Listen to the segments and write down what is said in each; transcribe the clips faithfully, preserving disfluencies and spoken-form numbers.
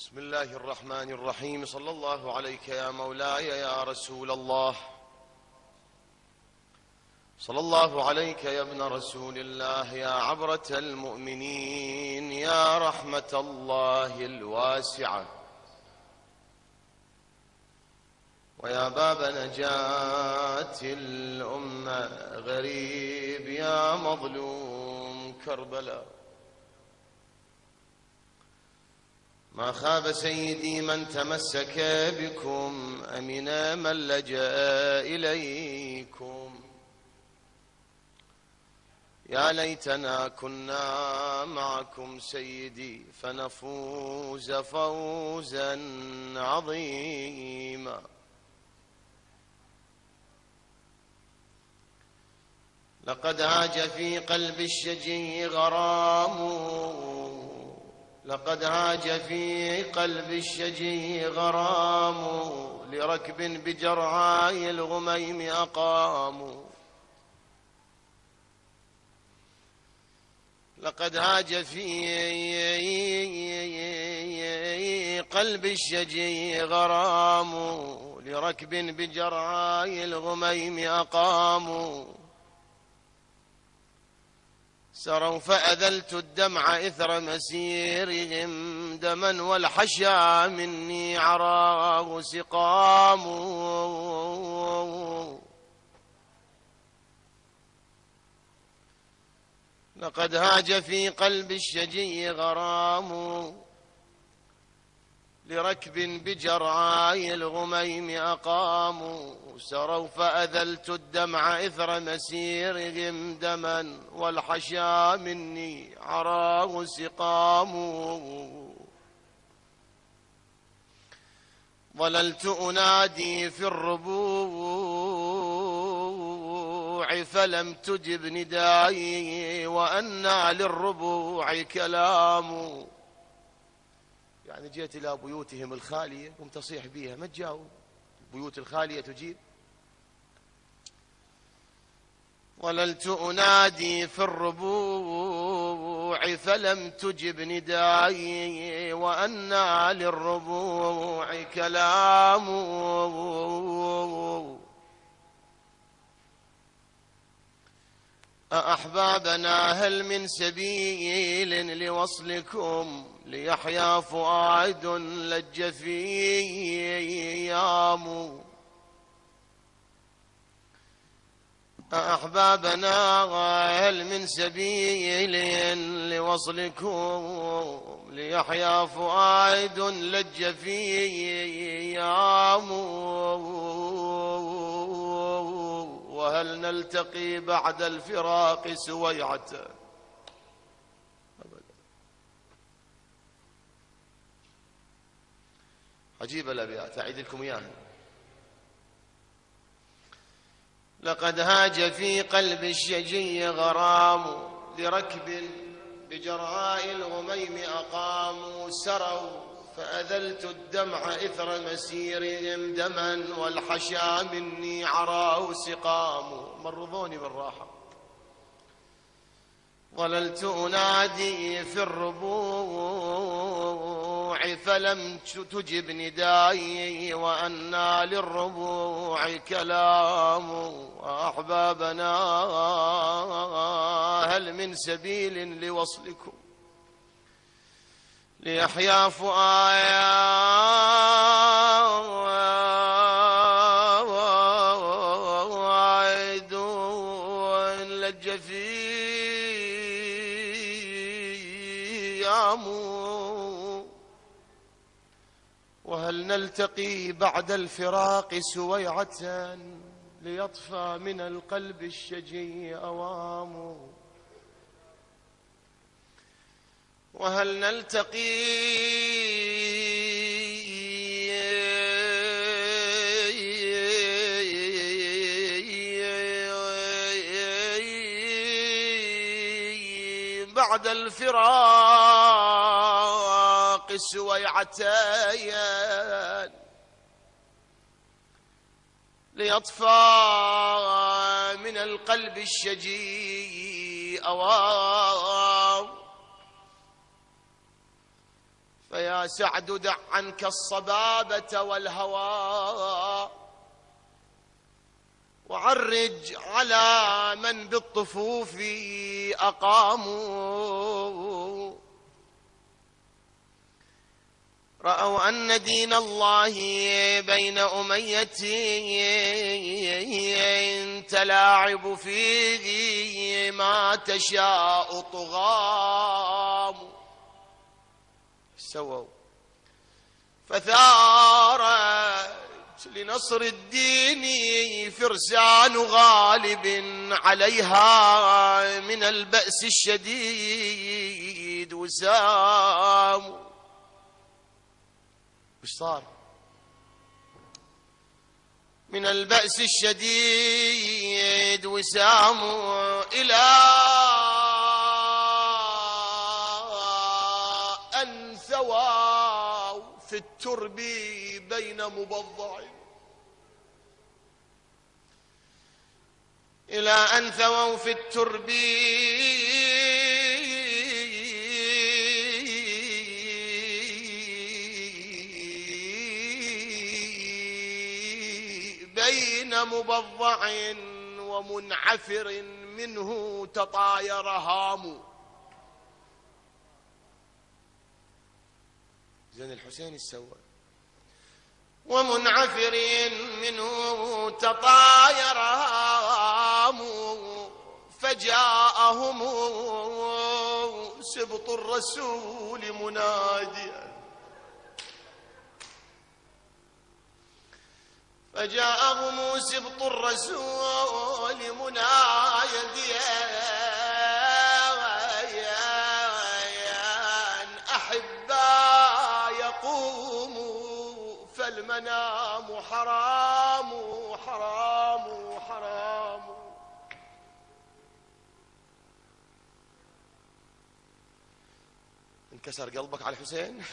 بسم الله الرحمن الرحيم. صلى الله عليك يا مولاي يا رسول الله، صلى الله عليك يا ابن رسول الله، يا عبرة المؤمنين، يا رحمة الله الواسعة، ويا باب نجاة الأمة، غريب يا مظلوم كربلاء. ما خاب سيدي من تمسك بكم، أمن من لجأ إليكم. يا ليتنا كنا معكم سيدي، فنفوز فوزا عظيما. لقد هاج في قلب الشجي غرام، لقد هاج في قلب الشجي غرام، لركب بجرعاء الغميم أقاموا. لقد هاج في قلب الشجي غرام، لركب بجرعاء الغميم أقاموا. سروا فأذلت الدمع إثر مسيرهم دما، والحشا مني عراه سقام. لقد هاج في قلب الشجي غرام، لركب بجرعاء الغميم أقاموا. سروا فأذلت الدمع إثر مسيرهم دما، والحشا مني عراه سقام. ظللت أنادي في الربوع فلم تجب ندائي، وأنى للربوع كلام. يعني جيت إلى بيوتهم الخالية قمت أصيح بيها، ما تجاوب. بيوت الخالية تجيب. ظللت أنادي في الربوع فلم تجب ندائي، وأنى للربوع كلام. أأحبابنا هل من سبيل لوصلكم، ليحيا فؤاد لج فيه أيام. أحبابنا هل من سبيل لوصلكم، ليحيا فؤاد لج فيه أيام. وهل نلتقي بعد الفراق سويعة. عجيب الأبيات، أعيد لكم إياها. لقد هاج في قلب الشجي غرام، لركب بجرعاء الغميم أقاموا. سروا فأذلت الدمع إثر مسيرهم دما، والحشا مني عراه سقام. مرضوني بالراحة. ظللت أنادي في الربوع فلم تجب ندائي، وأنى للربوع كلام. أحبابنا هل من سبيل لوصلكم، ليحيا فؤاد لج فيه أيام. وهل نلتقي بعد الفراق سويعة، ليطفى من القلب الشجي أوام. وهل نلتقي بعد الفراق سويعتين، ليطفى من القلب الشجي أوام. فيا سعد دع عنك الصبابة والهوى وعرج على من بالطفوف أقاموا، رأوا أن دين الله بين أمية تلاعب فيه ما تشاء طغام. سووا فثارت لنصر الدين فرسان غالب عليها من البأس الشديد وسام. وش صار؟ من البأس الشديد وسام إلى أن ثووا في الترب بين مبضع، إلى أن ثووا في الترب بين مبضع ومنعفر منه تطاير هام. زين الحسين السوى ومنعفر منه تطاير هام، فجاءهم سبط الرسول مناديا، فجاءهم سبط الرسول مناديا أحبا يقوموا فالمنام حرام حرام حرام. انكسر قلبك على الحسين؟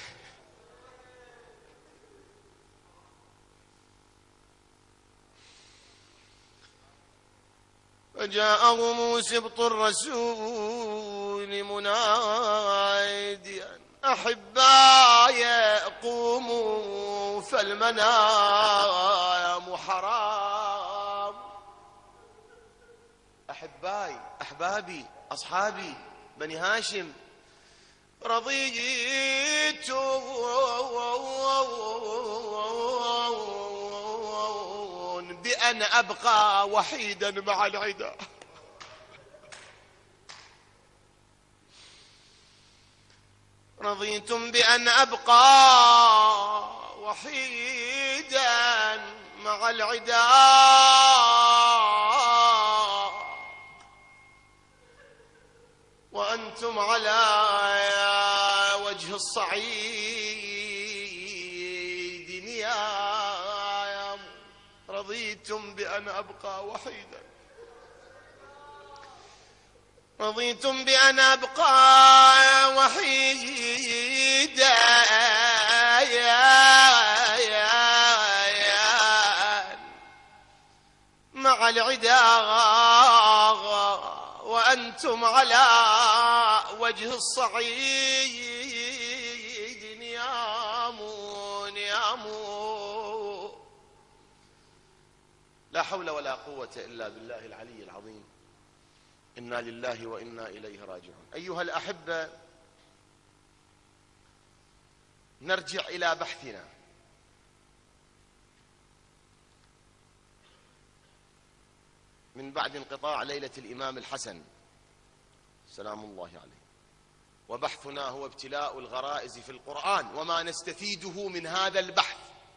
فجاءهم سبط الرسول مناديا أحباي قوموا فالمنام حرام. أحباي، أحبابي، أصحابي، بني هاشم، رضيت بأن أبقى وحيدا مع العدا، رضيتم بأن أبقى وحيدا مع العدا وأنتم على وجه الصعيد نيام. رضيتم بأن أبقى وحيدا، رضيتم بأن أبقى وحيدا مع العدا وأنتم على وجه الصعيد نيام نيام. لا حول ولا قوة إلا بالله العلي العظيم. إنا لله وإنا إليه راجعون. أيها الأحبة، نرجع إلى بحثنا. من بعد انقطاع ليلة الإمام الحسن سلام الله عليه، وبحثنا هو ابتلاء الغرائز في القرآن وما نستفيده من هذا البحث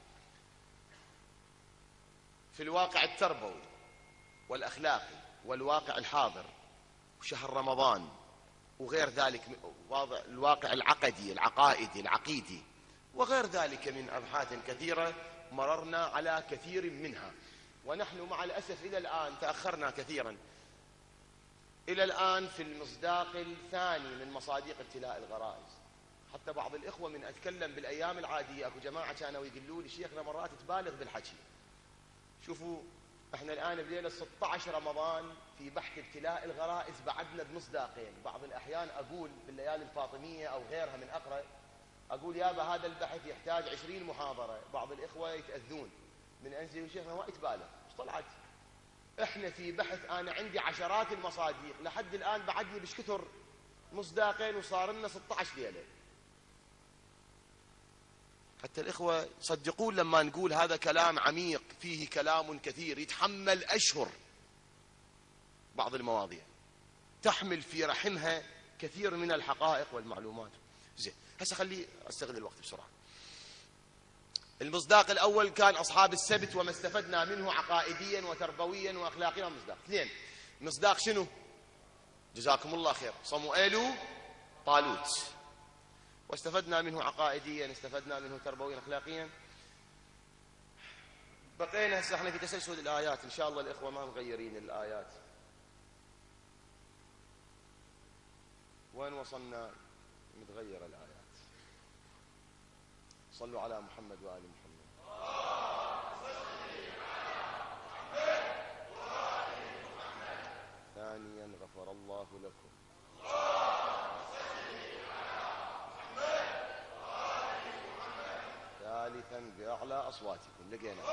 في الواقع التربوي والأخلاقي والواقع الحاضر وشهر رمضان وغير ذلك، الواقع العقدي العقائدي العقيدي وغير ذلك من أبحاث كثيرة مررنا على كثير منها. ونحن مع الأسف إلى الآن تأخرنا كثيرا، إلى الآن في المصداق الثاني من مصادق ابتلاء الغرائز. حتى بعض الإخوة من أتكلم بالأيام العادية أكو جماعة كانوا يقولوا لي شيخنا مرات تبالغ بالحكي. شوفوا احنا الآن بليلة ستة عشر رمضان في بحث ابتلاء الغرائز بعدنا بمصداقين. بعض الأحيان أقول بالليالي الفاطمية أو غيرها من أقرأ أقول يابا هذا البحث يحتاج عشرين محاضرة، بعض الإخوة يتأذون من أنزل وشيخنا ما يتبالغ، ايش طلعت؟ احنا في بحث أنا عندي عشرات المصادق لحد الآن بعد لي بش كثر مصداقين وصار لنا ستة عشر ليلة. حتى الإخوة صدقون لما نقول هذا كلام عميق فيه كلام كثير يتحمل أشهر. بعض المواضيع تحمل في رحمها كثير من الحقائق والمعلومات. زين هسه خلي استغل الوقت بسرعة. المصداق الأول كان أصحاب السبت وما استفدنا منه عقائديا وتربويا وأخلاقيا. مصداق اثنين، مصداق شنو؟ جزاكم الله خير، صموئيل طالوت، واستفدنا منه عقائديا، استفدنا منه تربويا أخلاقيا. بقينا هسه احنا في تسلسل الآيات، إن شاء الله الإخوة ما مغيرين الآيات. وين وصلنا؟ متغير الآيات. صلوا على محمد وآل محمد. ثانيا غفر الله لكم. ثالثا بأعلى أصواتكم. لقينا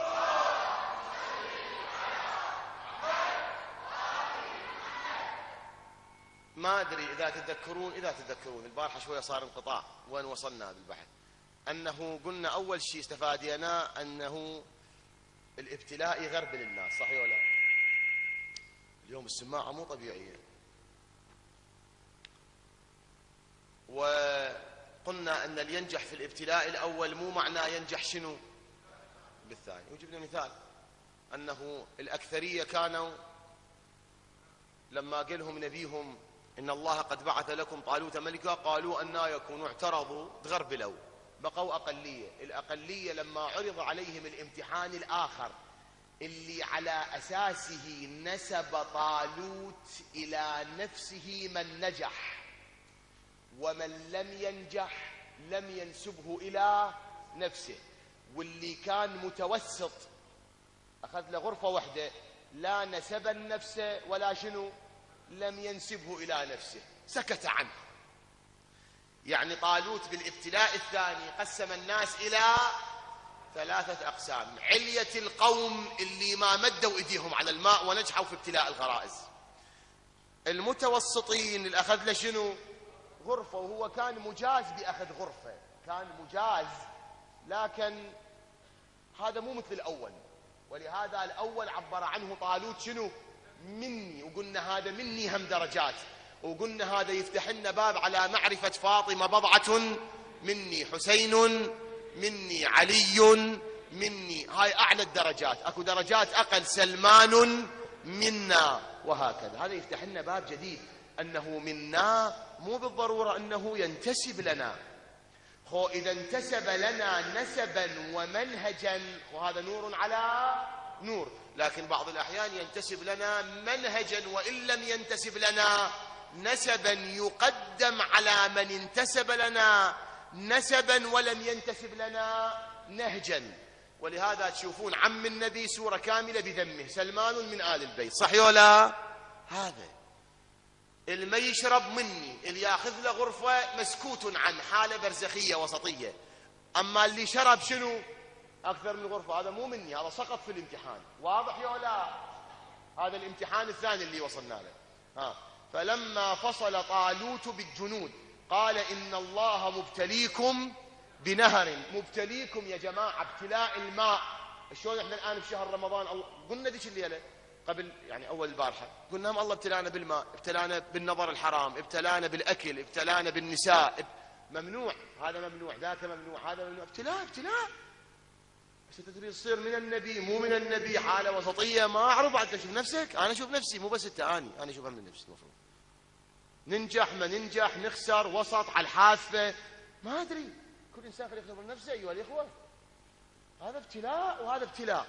ما أدري إذا تتذكرون إذا تتذكرون البارحة شوية صار انقطاع. وين وصلنا بالبحث؟ أنه قلنا أول شيء استفادنا أنه الابتلاء يغربل الناس، صحيح ولا؟ اليوم السماعة مو طبيعية. وقلنا أن اللي ينجح في الابتلاء الأول مو معناه ينجح شنو بالثاني. وجبنا مثال أنه الأكثرية كانوا لما قال لهم نبيهم إن الله قد بعث لكم طالوت ملكا قالوا أنا يكونوا، اعترضوا تغربلوا، بقوا أقلية. الأقلية لما عرض عليهم الامتحان الآخر اللي على أساسه نسب طالوت إلى نفسه من نجح، ومن لم ينجح لم ينسبه إلى نفسه، واللي كان متوسط أخذ له غرفة واحدة لا نسب النفس ولا شنو لم ينسبه إلى نفسه، سكت عنه. يعني طالوت بالابتلاء الثاني قسم الناس إلى ثلاثة أقسام: علية القوم اللي ما مدوا إيديهم على الماء ونجحوا في ابتلاء الغرائز، المتوسطين اللي أخذ له شنو غرفة، وهو كان مجاز بأخذ غرفة، كان مجاز، لكن هذا مو مثل الأول. ولهذا الأول عبر عنه طالوت شنو مني، وقلنا هذا مني هم درجات، وقلنا هذا يفتح لنا باب على معرفة فاطمة بضعة مني، حسين مني، علي مني، هاي أعلى الدرجات. أكو درجات أقل، سلمان منا، وهكذا. هذا يفتح لنا باب جديد، أنه منا مو بالضرورة أنه ينتسب لنا. خو إذا انتسب لنا نسبا ومنهجا وهذا نور على نور، لكن بعض الأحيان ينتسب لنا منهجا وإن لم ينتسب لنا نسبا يقدم على من انتسب لنا نسبا ولم ينتسب لنا نهجا. ولهذا تشوفون عم النبي سورة كاملة بذمه، سلمان من آل البيت، صحيح ولا؟ هذا اللي ما يشرب مني، اللي ياخذ له غرفة مسكوت عن، حالة برزخية وسطية. أما اللي شرب شنو أكثر من غرفة هذا مو مني، هذا سقط في الامتحان. واضح يا لا؟ هذا الامتحان الثاني اللي وصلنا له. ها. فلما فصل طالوت بالجنود قال إن الله مبتليكم بنهر. مبتليكم يا جماعة ابتلاء الماء. شلون احنا الآن في شهر رمضان الله قلنا ذيك الليلة قبل يعني أول البارحة قلنا هم الله ابتلانا بالماء، ابتلانا بالنظر الحرام، ابتلانا بالأكل، ابتلانا بالنساء. ممنوع هذا، ممنوع ذاك، ممنوع هذا، ممنوع. ابتلاء ابتلاء. بس تدري تصير من النبي مو من النبي، حالة وسطية. ما أعرف بعد تشوف نفسك، أنا أشوف نفسي، مو بس أنت، أنا أنا أشوفها من نفسي. المفروض ننجح ما ننجح، نخسر، وسط، على الحافة، ما أدري. كل إنسان خليه يختبر نفسه أيها الإخوة. هذا ابتلاء وهذا ابتلاء.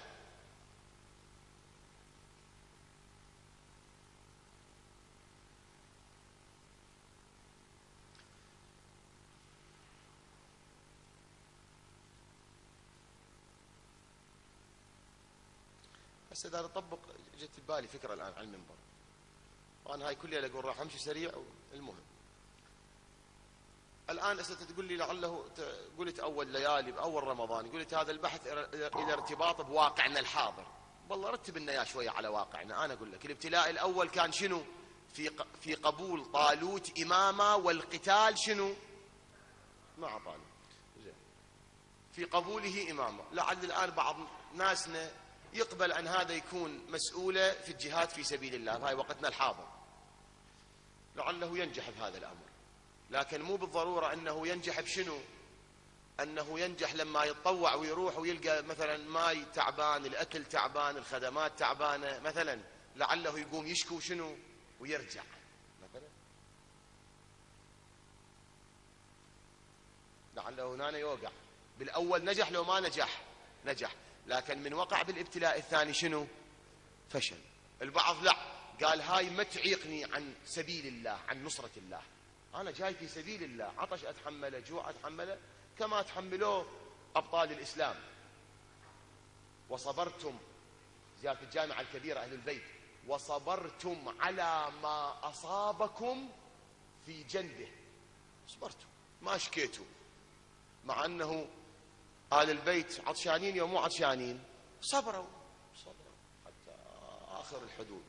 هسه إذا أطبق جت ببالي فكرة الآن على المنبر، وأنا هاي كلها أقول راح أمشي سريع. المهم الآن تقول لي لعله قلت أول ليالي بأول رمضان قلت هذا البحث إلى ارتباط بواقعنا الحاضر. والله رتب لنا يا شوية على واقعنا. أنا أقول لك الابتلاء الأول كان شنو؟ في في قبول طالوت إمامة والقتال شنو؟ مع طالوت. في قبوله إمامة. لعل الآن بعض ناسنا يقبل أن هذا يكون مسؤولة في الجهاد في سبيل الله في هاي وقتنا الحاضر، لعله ينجح بهذا الأمر، لكن مو بالضرورة أنه ينجح بشنو؟ أنه ينجح لما يتطوع ويروح ويلقى مثلا ماي تعبان، الأكل تعبان، الخدمات تعبانة مثلا، لعله يقوم يشكو شنو ويرجع مثلا، لعله هنا يوقع. بالأول نجح، لو ما نجح نجح، لكن من وقع بالابتلاء الثاني شنو؟ فشل. البعض لا، قال هاي ما تعيقني عن سبيل الله، عن نصرة الله، أنا جاي في سبيل الله، عطش أتحمله، جوع أتحمله كما تحملوه أبطال الإسلام. وصبرتم، جاء في الجامعة الكبيرة أهل البيت، وصبرتم على ما أصابكم في جنبه، صبرتم ما شكيتوا، مع أنه آل البيت عطشانين يوم مو عطشانين، صبروا صبروا حتى آخر الحدود.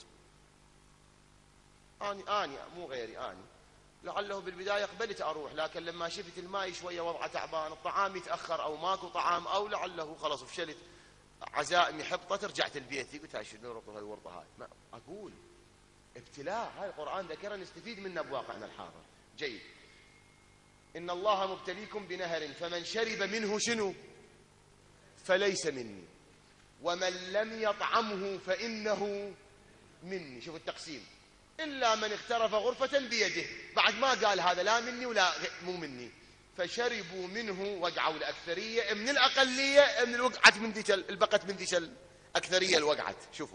أني أني مو غيري، أني لعله بالبداية قبلت أروح، لكن لما شفت الماء شوية وضعه تعبان، الطعام يتأخر أو ماكو طعام، أو لعله خلاص فشلت، عزائمي حبطت، رجعت البيت. قلت هاي شنو نرقص الورطة هاي؟ ما أقول ابتلاء، هاي القرآن ذكرنا نستفيد منه بواقعنا الحاضر. جيد. إن الله مبتليكم بنهر فمن شرب منه شنو؟ فليس مني ومن لم يطعمه فإنه مني. شوف التقسيم، إلا من اغترف غرفة بيده، بعد ما قال هذا لا مني ولا مو مني. فشربوا منه، وقعوا الأكثرية من الأقلية، من الوقعت من ذيك البقت من ذيك الأكثرية الوقعت. شوفوا،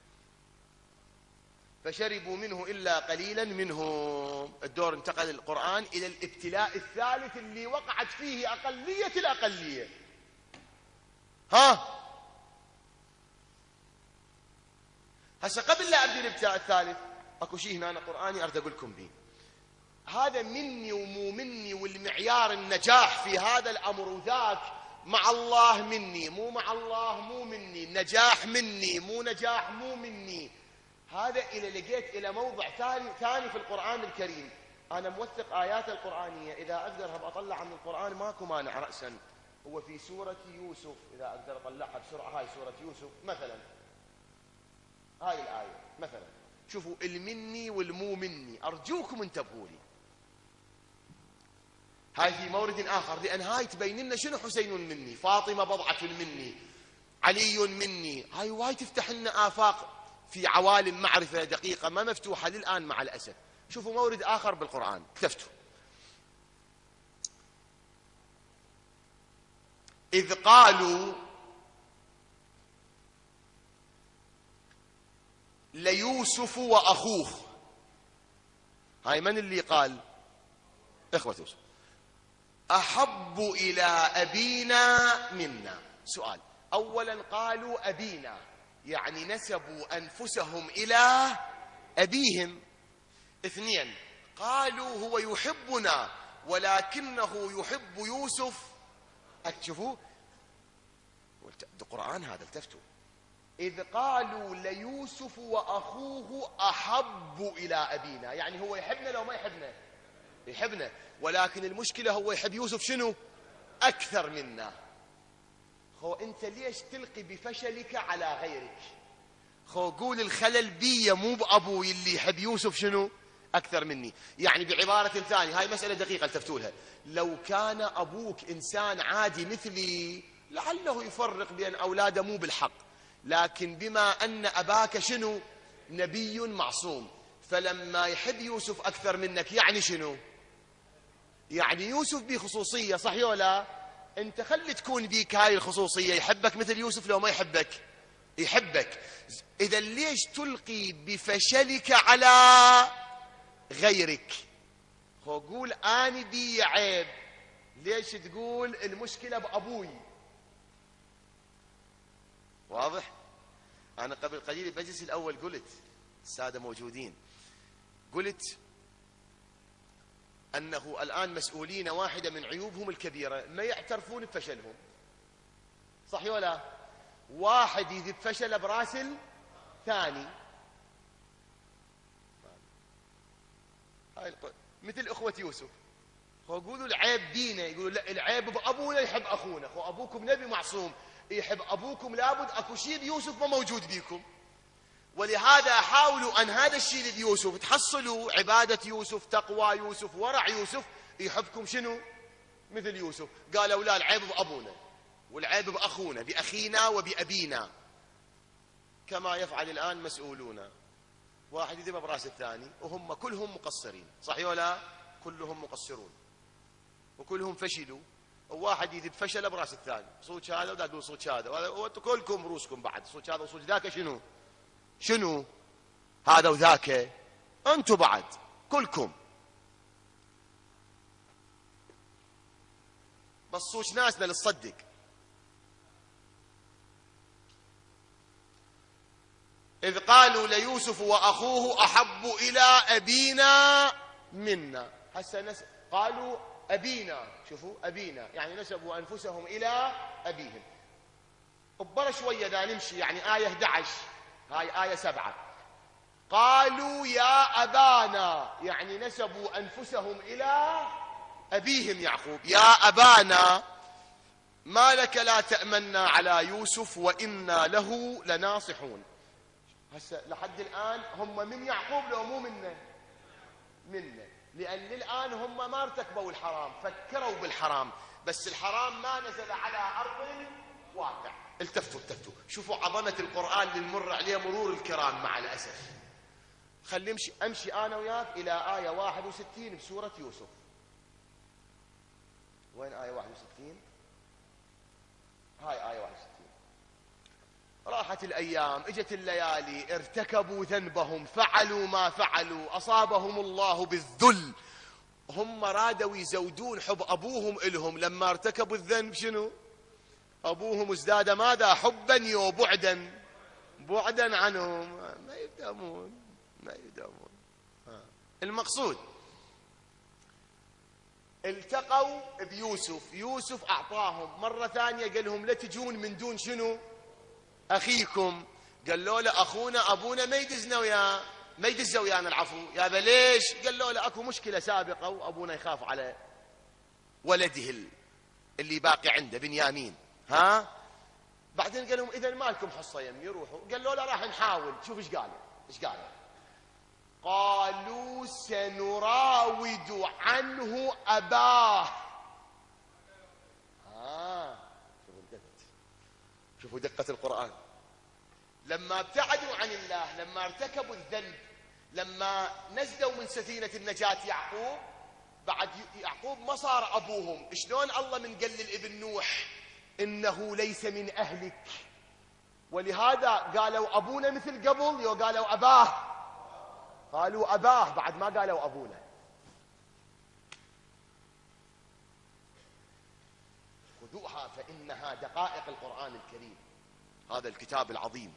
فشربوا منه إلا قليلا منهم. الدور انتقل القرآن إلى الابتلاء الثالث اللي وقعت فيه أقلية الأقلية. ها هسه قبل لا أبدي الابتلاء الثالث اكو شيء هنا أنا قرآني أريد أقول لكم به، هذا مني ومو مني، والمعيار النجاح في هذا الأمر وذاك مع الله مني مو مع الله مو مني، نجاح مني مو نجاح مو مني. هذا إلى لقيت إلى موضع ثاني ثاني في القرآن الكريم. أنا موثق آيات القرآنية، إذا أقدر هب أطلع من القرآن ماكو مانع رأسا. هو في سورة يوسف، إذا أقدر أطلعها بسرعة، هاي سورة يوسف مثلا، هاي الآية مثلا، شوفوا المني والمو مني، أرجوكم انتبهوا لي. هاي في مورد آخر، لأن هاي تبين لنا شنو حسين مني، فاطمة بضعة مني، علي مني. هاي واي تفتح لنا آفاق في عوالم معرفة دقيقة ما مفتوحة للآن مع الأسف. شوفوا مورد آخر بالقرآن اكتفتوا، إذ قالوا ليوسف وأخوه. هاي من اللي قال؟ إخوة يوسف. أحب إلى أبينا منا. سؤال، أولا قالوا أبينا يعني نسبوا أنفسهم إلى أبيهم. اثنين، قالوا هو يحبنا ولكنه يحب يوسف. أكشفوا القرآن هذا، التفتوا. إذ قالوا ليوسف وأخوه أحب إلى أبينا، يعني هو يحبنا لو ما يحبنا يحبنا، ولكن المشكلة هو يحب يوسف شنو؟ أكثر منا. خو أنت ليش تلقي بفشلك على غيرك؟ خو قول الخلل بي مو بأبوي اللي يحب يوسف شنو؟ أكثر مني. يعني بعبارة ثانية، هاي مسألة دقيقة التفتولها، لو كان أبوك إنسان عادي مثلي لعله يفرق بين أولاده مو بالحق، لكن بما أن أباك شنو؟ نبي معصوم، فلما يحب يوسف أكثر منك يعني شنو؟ يعني يوسف بخصوصية، صح ولا؟ أنت خلي تكون بيك هاي الخصوصية، يحبك مثل يوسف لو ما يحبك يحبك. إذا ليش تلقي بفشلك على غيرك؟ هو قول أنا بي عيب، ليش تقول المشكلة بأبوي؟ واضح؟ أنا قبل قليل بمجلس الأول قلت، السادة موجودين، قلت أنه الآن مسؤولين واحدة من عيوبهم الكبيرة ما يعترفون بفشلهم، صح ولا؟ واحد يذب فشله براس الثاني، مثل أخوة يوسف، يقولوا العيب بينا، يقولوا لا العيب بأبونا يحب أخونا، خو أبوكم نبي معصوم يحب أبوكم، لابد أكو شيء بيوسف ما موجود بيكم. ولهذا حاولوا أن هذا الشيء اللي بيوسف تحصلوا عبادة يوسف، تقوى يوسف، ورع يوسف، يحبكم شنو؟ مثل يوسف. قالوا لا العيب بأبونا والعيب بأخونا، بأخينا وبأبينا، كما يفعل الآن مسؤولون، واحد يذب براس الثاني وهم كلهم مقصرين، صح ولا؟ كلهم مقصرون وكلهم فشلوا، وواحد يذب فشل براس الثاني، صوت هذا ودا تقول صوت هذا، وانتم كلكم روسكم بعد، صوت هذا وصوت ذاك، شنو شنو هذا وذاك، انتم بعد كلكم. بس صوت ناسنا للصدق. إذ قالوا ليوسف وأخوه أحب إلى أبينا منا، هسه نس... قالوا أبينا، شوفوا أبينا يعني نسبوا أنفسهم إلى أبيهم. أبرا شوية دا نمشي، يعني آية أحد عشر، هاي آية سبعة، قالوا يا أبانا يعني نسبوا أنفسهم إلى أبيهم يعقوب، يا أبانا ما لك لا تأمنا على يوسف وإنا له لناصحون. هسه لحد الآن هم من يعقوب لو مو منه؟ منه، لأن الآن هم ما ارتكبوا الحرام، فكروا بالحرام، بس الحرام ما نزل على أرض الواقع. التفتوا التفتوا شوفوا عظمة القرآن للمر عليه مرور الكرام مع الأسف. خلي امشي امشي أنا وياك إلى آية واحد وستين بسورة يوسف. وين آية واحد وستين؟ هاي آية واحد وستين. راحت الأيام، اجت الليالي، ارتكبوا ذنبهم، فعلوا ما فعلوا، أصابهم الله بالذل. هم رادوا يزودون حب أبوهم إلهم، لما ارتكبوا الذنب شنو؟ أبوهم ازداد ماذا؟ حبا وبعدا، بعدا عنهم، ما يدامون ما يدامون. المقصود التقوا بيوسف، يوسف أعطاهم مرة ثانية، قال لهم لا تجون من دون شنو؟ أخيكم. قالوا له أخونا أبونا ما يدزنا وياه، ما يدز ويانا العفو. يا ليش؟ قالوا له أكو مشكلة سابقة وأبونا يخاف على ولده اللي باقي عنده بنيامين. ها بعدين قال لهم إذا ما لكم حصة يم يروحوا. قالوا له راح نحاول. شوف إيش قالوا، إيش قالوا؟ قالوا سنراود عنه أباه. آه شوفوا دقة، شوفوا دقة القرآن. لما ابتعدوا عن الله، لما ارتكبوا الذنب، لما نزلوا من سفينة النجاة يعقوب، بعد يعقوب ما صار أبوهم. شلون الله من قال للابن نوح إنه ليس من أهلك؟ ولهذا قالوا أبونا مثل قبل، يو قالوا أباه، قالوا أباه بعد ما قالوا أبونا. خذوها فإنها دقائق القرآن الكريم، هذا الكتاب العظيم.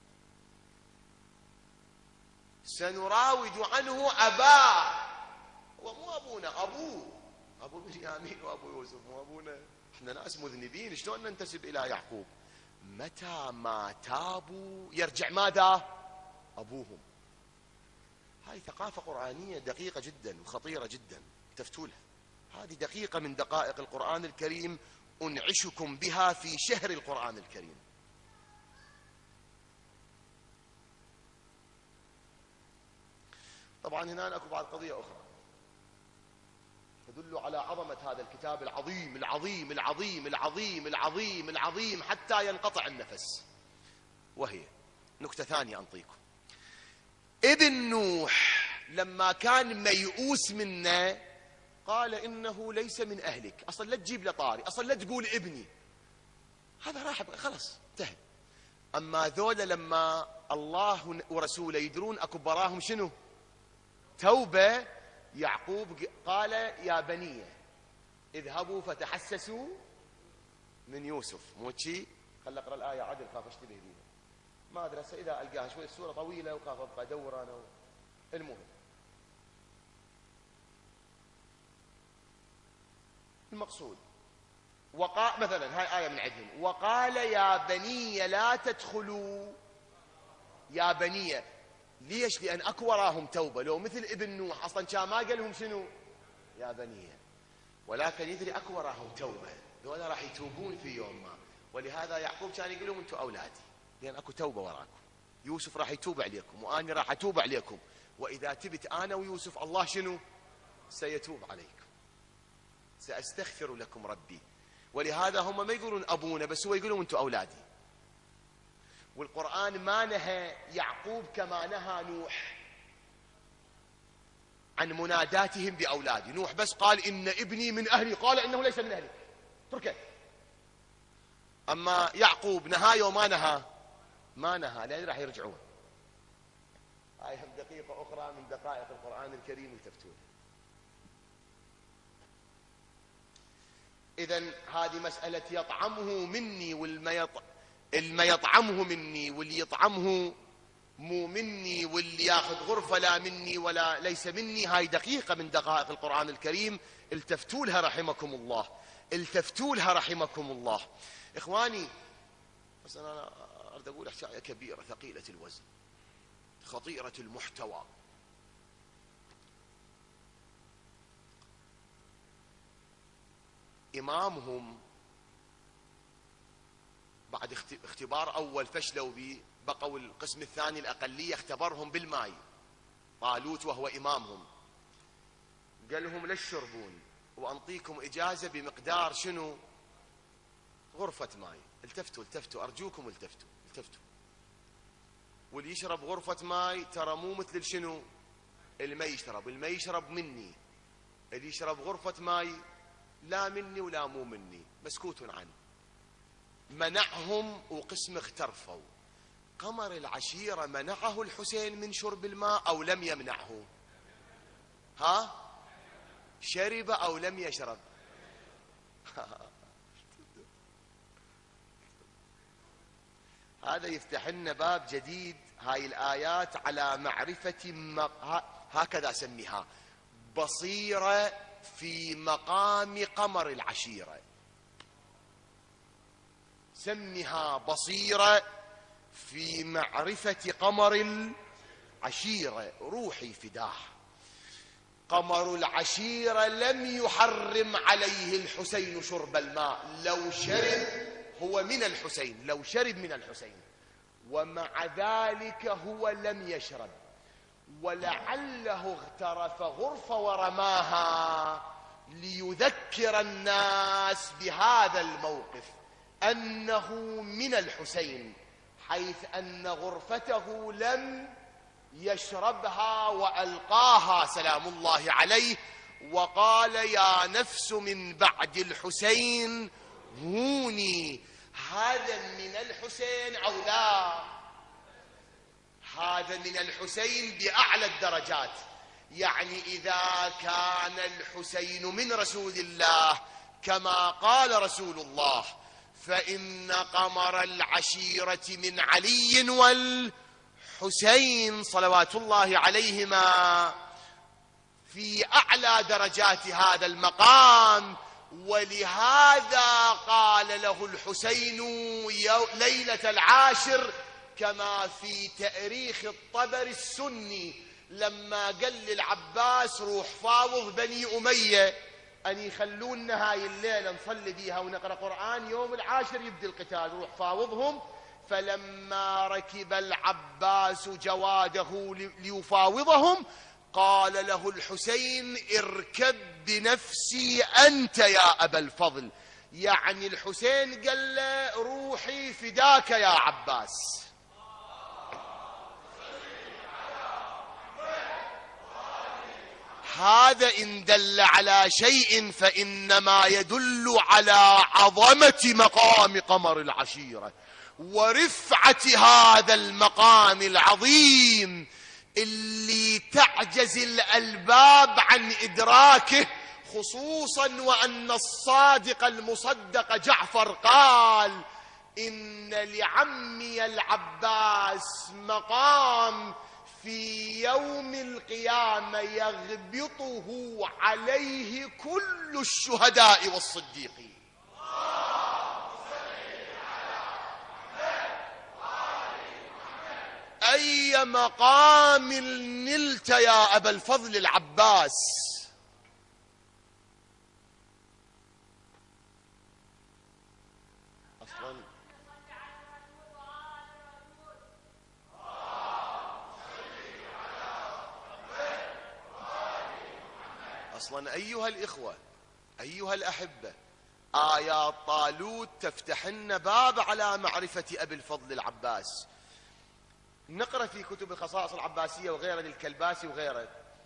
سنراود عنه أباه، ومو أبونا، أبوه، أبو بنيامين وأبو يوسف، مو أبونا. احنا ناس مذنبين، شلون ننتسب إلى يعقوب؟ متى ما تابوا يرجع ماذا؟ أبوهم. هاي ثقافة قرآنية دقيقة جدا وخطيرة جدا، تفتولها. هذه دقيقة من دقائق القرآن الكريم أنعشكم بها في شهر القرآن الكريم. طبعا هنا أكو بعد قضية أخرى تدل على عظمة هذا الكتاب العظيم العظيم العظيم العظيم العظيم العظيم حتى ينقطع النفس، وهي نكتة ثانية أنطيكم. ابن نوح لما كان ميؤوس منا قال إنه ليس من أهلك. أصلا لا تجيب له طاري، أصلا لا تقول ابني، هذا راح خلاص انتهى. أما ذولا لما الله ورسوله يدرون أكو براهم شنو؟ توبة. يعقوب قال يا بني اذهبوا فتحسسوا من يوسف. مو شي؟ خل اقرا الآية عدل، خاف اشتبه بيها، ما ادري هسه اذا القاها شوي، السورة طويلة وخاف ابقى ادور انا. المهم المقصود. وقال مثلا هاي آية من عندهم، وقال يا بني لا تدخلوا. يا بني ليش؟ لأن أكو وراهم توبة. لو مثل ابن نوح أصلا كان ما قال لهم شنو يا بني، ولكن يدري أكو وراهم توبة، ذولا راح يتوبون في يوم ما. ولهذا يعقوب كان يقول لهم أنتم أولادي، لأن أكو توبة وراكم. يوسف راح يتوب عليكم وأنا راح أتوب عليكم، وإذا تبت أنا ويوسف الله شنو سيتوب عليكم، سأستغفر لكم ربي. ولهذا هم ما يقولون أبونا، بس هو يقولون أنتم أولادي. والقرآن ما نهى يعقوب كما نهى نوح عن مناداتهم بأولادي. نوح بس قال إن ابني من أهلي، قال إنه ليس من أهلي، تركه. أما يعقوب نهاية وما نهى، ما نهى، لأن راح يرجعون. هاي هم دقيقة أخرى من دقائق القرآن الكريم التفتون. إذن هذه مسألة يطعمه مني والما يط... الما يطعمه مني واللي يطعمه مو مني، واللي ياخذ غرفة لا مني ولا ليس مني. هاي دقيقة من دقائق القرآن الكريم، التفتوا لها رحمكم الله، التفتوا لها رحمكم الله. إخواني بس أنا أريد أقول أحشاء كبيرة ثقيلة الوزن خطيرة المحتوى. إمامهم بعد اختبار أول فشلوا به، بقوا القسم الثاني الأقلية اختبرهم بالماء. طالوت وهو إمامهم قال لهم لا تشربون وأنطيكم إجازة بمقدار شنو غرفة ماء. التفتوا التفتوا أرجوكم التفتوا التفتوا. واللي يشرب غرفة ماء ترى مو مثل شنو اللي يشرب، اللي يشرب مني، اللي يشرب غرفة ماء لا مني ولا مو مني، مسكوت عنه. منعهم وقسم اخترفوا. قمر العشيرة منعه الحسين من شرب الماء أو لم يمنعه؟ ها؟ شرب أو لم يشرب؟ هذا يفتح لنا باب جديد. هاي الآيات على معرفة مق... هكذا أسميها بصيرة في مقام قمر العشيرة. سمها بصيرة في معرفة قمر العشيرة. روحي فداه. قمر العشيرة لم يحرم عليه الحسين شرب الماء، لو شرب هو من الحسين، لو شرب من الحسين، ومع ذلك هو لم يشرب. ولعله اغترف غرفة ورماها ليذكر الناس بهذا الموقف أنه من الحسين، حيث أن غرفته لم يشربها وألقاها سلام الله عليه، وقال يا نفس من بعد الحسين هوني. هذا من الحسين أو لا؟ هذا من الحسين بأعلى الدرجات. يعني إذا كان الحسين من رسول الله كما قال رسول الله، فإن قمر العشيرة من علي والحسين صلوات الله عليهما في أعلى درجات هذا المقام. ولهذا قال له الحسين ليلة العاشر كما في تأريخ الطبري السني، لما قال للعباس روح فاوض بني أمية أن يخلونا هاي الليلة نصلي بيها ونقرأ قرآن، يوم العاشر يبدي القتال، روح فاوضهم. فلما ركب العباس جواده ليفاوضهم قال له الحسين اركب بنفسي أنت يا أبا الفضل. يعني الحسين قال له روحي فداك يا عباس. هذا إن دل على شيء فإنما يدل على عظمة مقام قمر العشيرة ورفعة هذا المقام العظيم اللي تعجز الألباب عن إدراكه، خصوصا وأن الصادق المصدق جعفر قال إن لعمي العباس مقام في يوم القيامة يغبطه عليه كل الشهداء والصديقين. أي مقام نلت يا أبا الفضل العباس. أصلا أصلا أيها الإخوة أيها الأحبة، آيات طالوت تفتح لنا باب على معرفة أبي الفضل العباس. نقرأ في كتب الخصائص العباسية وغيره للكلباسي وغيره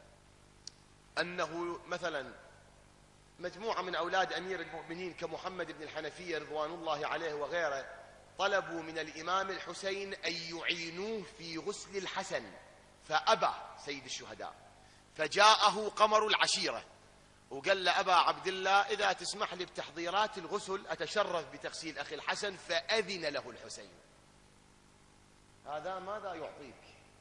أنه مثلا مجموعة من أولاد أمير المؤمنين كمحمد بن الحنفية رضوان الله عليه وغيره طلبوا من الإمام الحسين أن يعينوه في غسل الحسن، فأبى سيد الشهداء، فجاءه قمر العشيرة وقال له أبا عبد الله إذا تسمح لي بتحضيرات الغسل أتشرف بتغسيل أخي الحسن، فأذن له الحسين. هذا ماذا يعطيك؟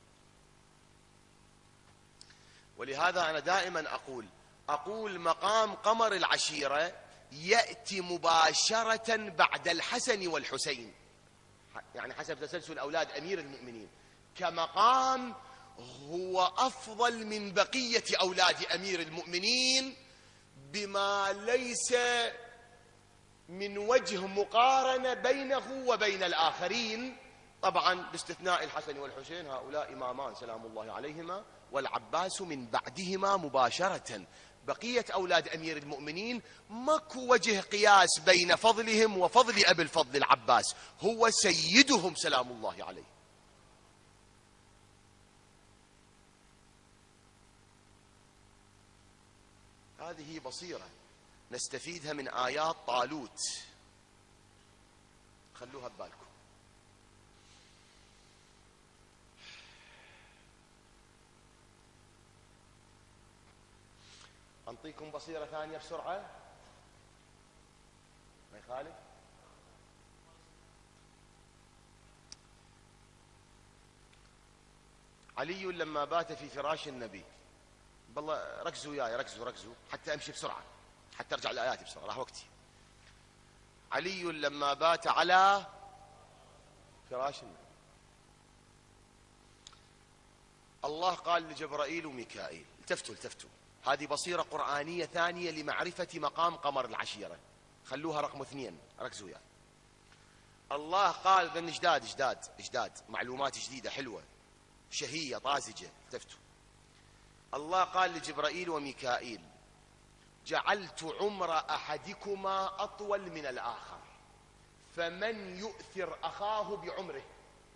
ولهذا أنا دائما أقول أقول مقام قمر العشيرة يأتي مباشرة بعد الحسن والحسين، يعني حسب تسلسل أولاد أمير المؤمنين، كمقام هو أفضل من بقية أولاد أمير المؤمنين بما ليس من وجه مقارنة بينه وبين الآخرين، طبعا باستثناء الحسن والحسين، هؤلاء إمامان سلام الله عليهما، والعباس من بعدهما مباشرة. بقية أولاد أمير المؤمنين ماكو وجه قياس بين فضلهم وفضل أبي الفضل العباس، هو سيدهم سلام الله عليه. هذه بصيرة نستفيدها من آيات طالوت، خلوها ببالكم. أنطيكم بصيرة ثانية بسرعة ما يخالف. علي لما بات في فراش النبي، بالله ركزوا وياي ركزوا ركزوا حتى أمشي بسرعة، حتى أرجع لآياتي بسرعة راح وقتي. علي لما بات على فراش النبي، الله قال لجبرائيل وميكائيل، التفتوا التفتوا، هذه بصيرة قرآنية ثانية لمعرفة مقام قمر العشيرة، خلوها رقم اثنين ركزوا يعني. الله قال ذن جداد جداد جداد معلومات جديدة حلوة شهية طازجة، التفتوا. الله قال لجبرائيل وميكائيل جعلت عمر أحدكما أطول من الآخر فمن يؤثر أخاه بعمره،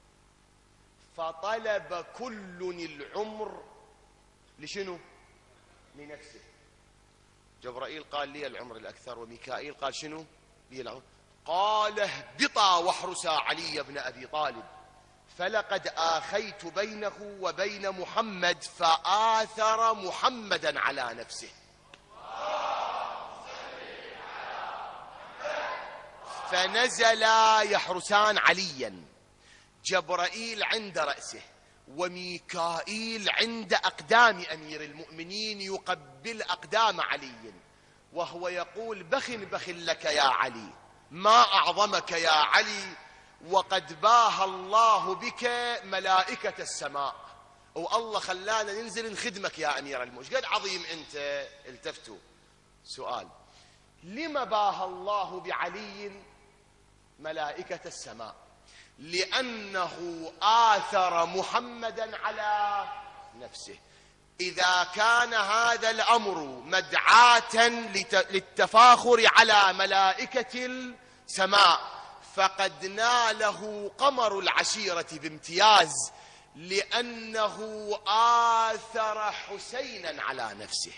فطلب كل العمر لشنو؟ لنفسه. جبرائيل قال لي العمر الأكثر، وميكائيل قال شنو؟ لي العمر. قال اهبطا واحرسا علي بن أبي طالب فلقد آخيت بينه وبين محمد فآثر محمدا على نفسه. فنزلا يحرسان عليا، جبرائيل عند رأسه وميكائيل عند أقدام أمير المؤمنين يقبل أقدام علي، وهو يقول بخ بخ لك يا علي، ما أعظمك يا علي، وقد باهى الله بك ملائكة السماء، والله خلانا ننزل نخدمك يا أمير المؤمنين، قد عظيم أنت. التفتوا، سؤال، لما باهى الله بعلي ملائكة السماء؟ لأنه آثر محمدا على نفسه. إذا كان هذا الأمر مدعاة للتفاخر على ملائكة السماء فقد ناله قمر العشيرة بامتياز، لأنه آثر حسينا على نفسه.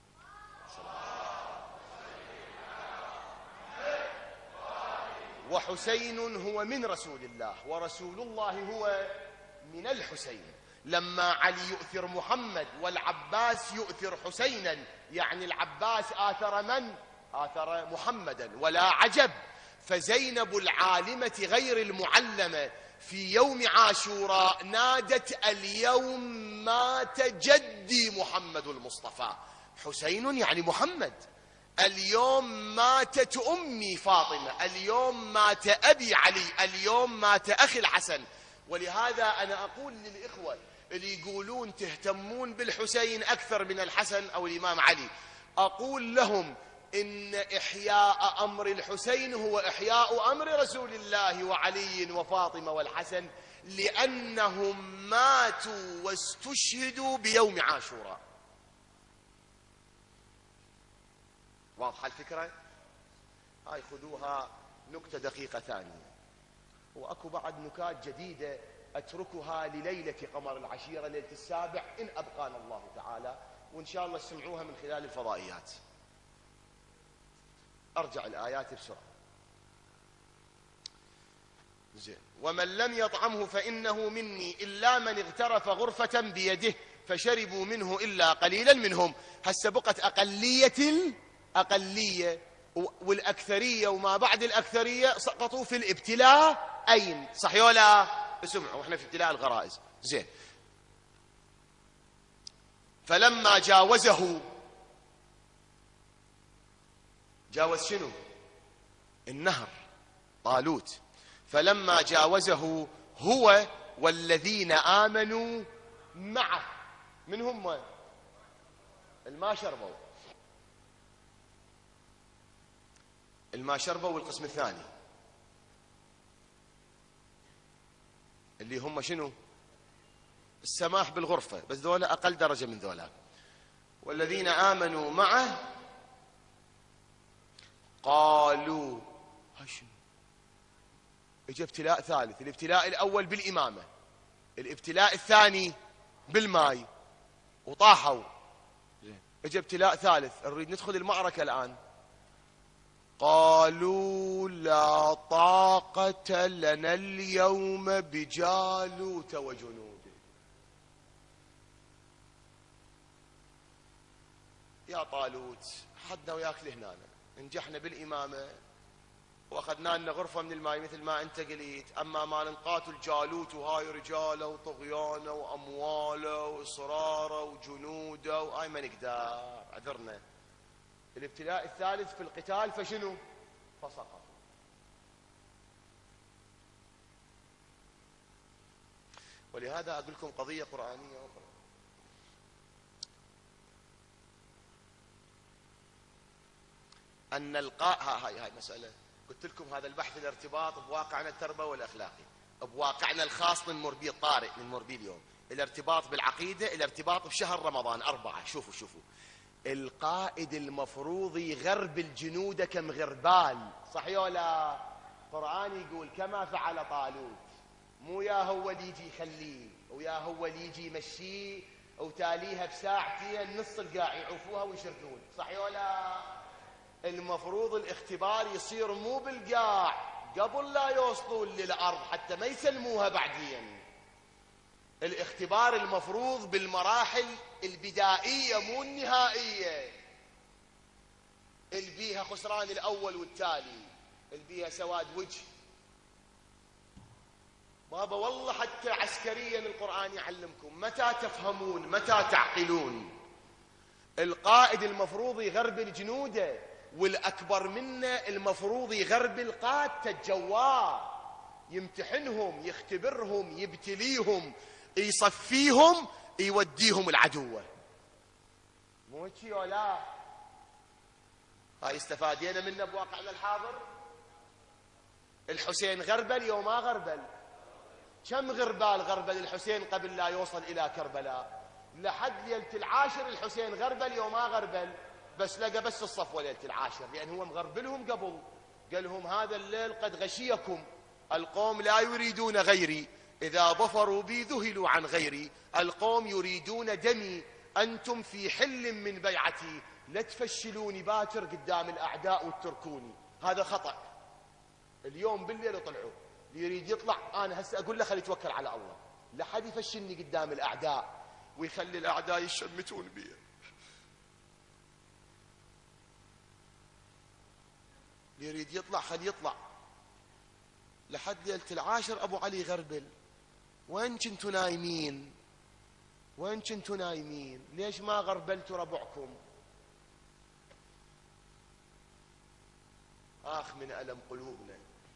وحسين هو من رسول الله، ورسول الله هو من الحسين. لما علي يؤثر محمد والعباس يؤثر حسينا، يعني العباس آثر من؟ آثر محمدا، ولا عجب. فزينب العالمة غير المعلمة في يوم عاشوراء نادت اليوم مات جدي محمد المصطفى. حسين يعني محمد. اليوم ماتت أمي فاطمة، اليوم مات أبي علي، اليوم مات أخي الحسن. ولهذا أنا أقول للإخوة اللي يقولون تهتمون بالحسين أكثر من الحسن أو الإمام علي، أقول لهم إن إحياء أمر الحسين هو إحياء أمر رسول الله وعلي وفاطمة والحسن، لأنهم ماتوا واستشهدوا بيوم عاشوراء. واضحة الفكرة؟ هاي خذوها نكتة دقيقة ثانية. وأكو بعد نكات جديدة أتركها لليلة قمر العشيرة، ليلة السابع إن أبقانا الله تعالى، وإن شاء الله تسمعوها من خلال الفضائيات. أرجع الآيات بسرعة. زين. ومن لم يطعمه فإنه مني إلا من اغترف غرفة بيده فشربوا منه إلا قليلا منهم. هسه بقت أقلية الأقلية والأكثرية وما بعد الأكثرية سقطوا في الابتلاء. أين صح ولا؟ اسمعوا، احنا في ابتلاء الغرائز. زين. فلما جاوزه، جاوز شنو؟ النهر، طالوت. فلما جاوزه هو والذين آمنوا معه، من هم؟ الما شربوا، الما شربوا. والقسم الثاني اللي هم شنو؟ السماح بالغرفة، بس ذولا أقل درجة من ذولا. والذين آمنوا معه قالوا، هشم اجى ابتلاء ثالث. الابتلاء الأول بالإمامة، الابتلاء الثاني بالماي وطاحوا. اجى ابتلاء ثالث، نريد ندخل المعركة الآن. قالوا لا طاقة لنا اليوم بجالوت وجنوده. يا طالوت حدنا وياك لهنا، نجحنا بالإمامة واخذنا لنا غرفة من الماء مثل ما انت قلت، اما ما نقاتل جالوت وهاي رجاله وطغيانه وامواله واصراره وجنوده وهاي ما نقدر، عذرنا. الابتلاء الثالث في القتال فشنو؟ فسقط. ولهذا اقول لكم قضيه قرانيه اخرى. ان القاء هاي هاي مساله قلت لكم، هذا البحث الارتباط بواقعنا التربوي والاخلاقي، بواقعنا الخاص نمر به الطارئ نمر به اليوم، الارتباط بالعقيده، الارتباط بشهر رمضان. اربعه. شوفوا شوفوا القائد المفروض يغرب الجنود كم غربال، صح ولا؟ القرآن يقول كما فعل طالوت، مو يا هو اللي يجي يخليه ويا هو اللي يجي يمشيه وتاليها بساعتين نص القاع يعوفوها ويشردون، صح ولا؟ المفروض الاختبار يصير مو بالقاع قبل لا يوصلون للأرض حتى ما يسلموها بعدين. الاختبار المفروض بالمراحل البدائية مو النهائية، اللي بيها خسران الأول والتالي، اللي بيها سواد وجه. بابا والله حتى عسكريا القرآن يعلمكم متى تفهمون متى تعقلون. القائد المفروض يغربل جنوده، والأكبر منه المفروض يغربل قادته الجوار، يمتحنهم، يختبرهم، يبتليهم، يصفيهم، يوديهم العدوة. مو هيك ولا؟ هاي استفادينا منه بواقعنا الحاضر. الحسين غربل يوم ما غربل؟ كم غربال غربل الحسين قبل لا يوصل إلى كربلاء؟ لحد ليلة العاشر الحسين غربل يوم ما غربل؟ بس لقى بس الصفوة ليلة العاشر، لأن هو مغربلهم قبل، قال لهم هذا الليل قد غشيكم، القوم لا يريدون غيري، إذا ظفروا بي ذهلوا عن غيري، القوم يريدون دمي، أنتم في حل من بيعتي، لا تفشلوني باكر قدام الأعداء وتركوني. هذا خطأ. اليوم بالليل طلعوا، اللي يريد يطلع أنا هسه أقول له خلي يتوكل على الله، لا حد يفشلني قدام الأعداء ويخلي الأعداء يشمتون بي. اللي يريد يطلع خلي يطلع. لحد ليلة العاشر أبو علي غربل. وين كنتوا نايمين؟ وين كنتوا نايمين؟ ليش ما غربلتوا ربعكم؟ آخ من ألم قلوبنا.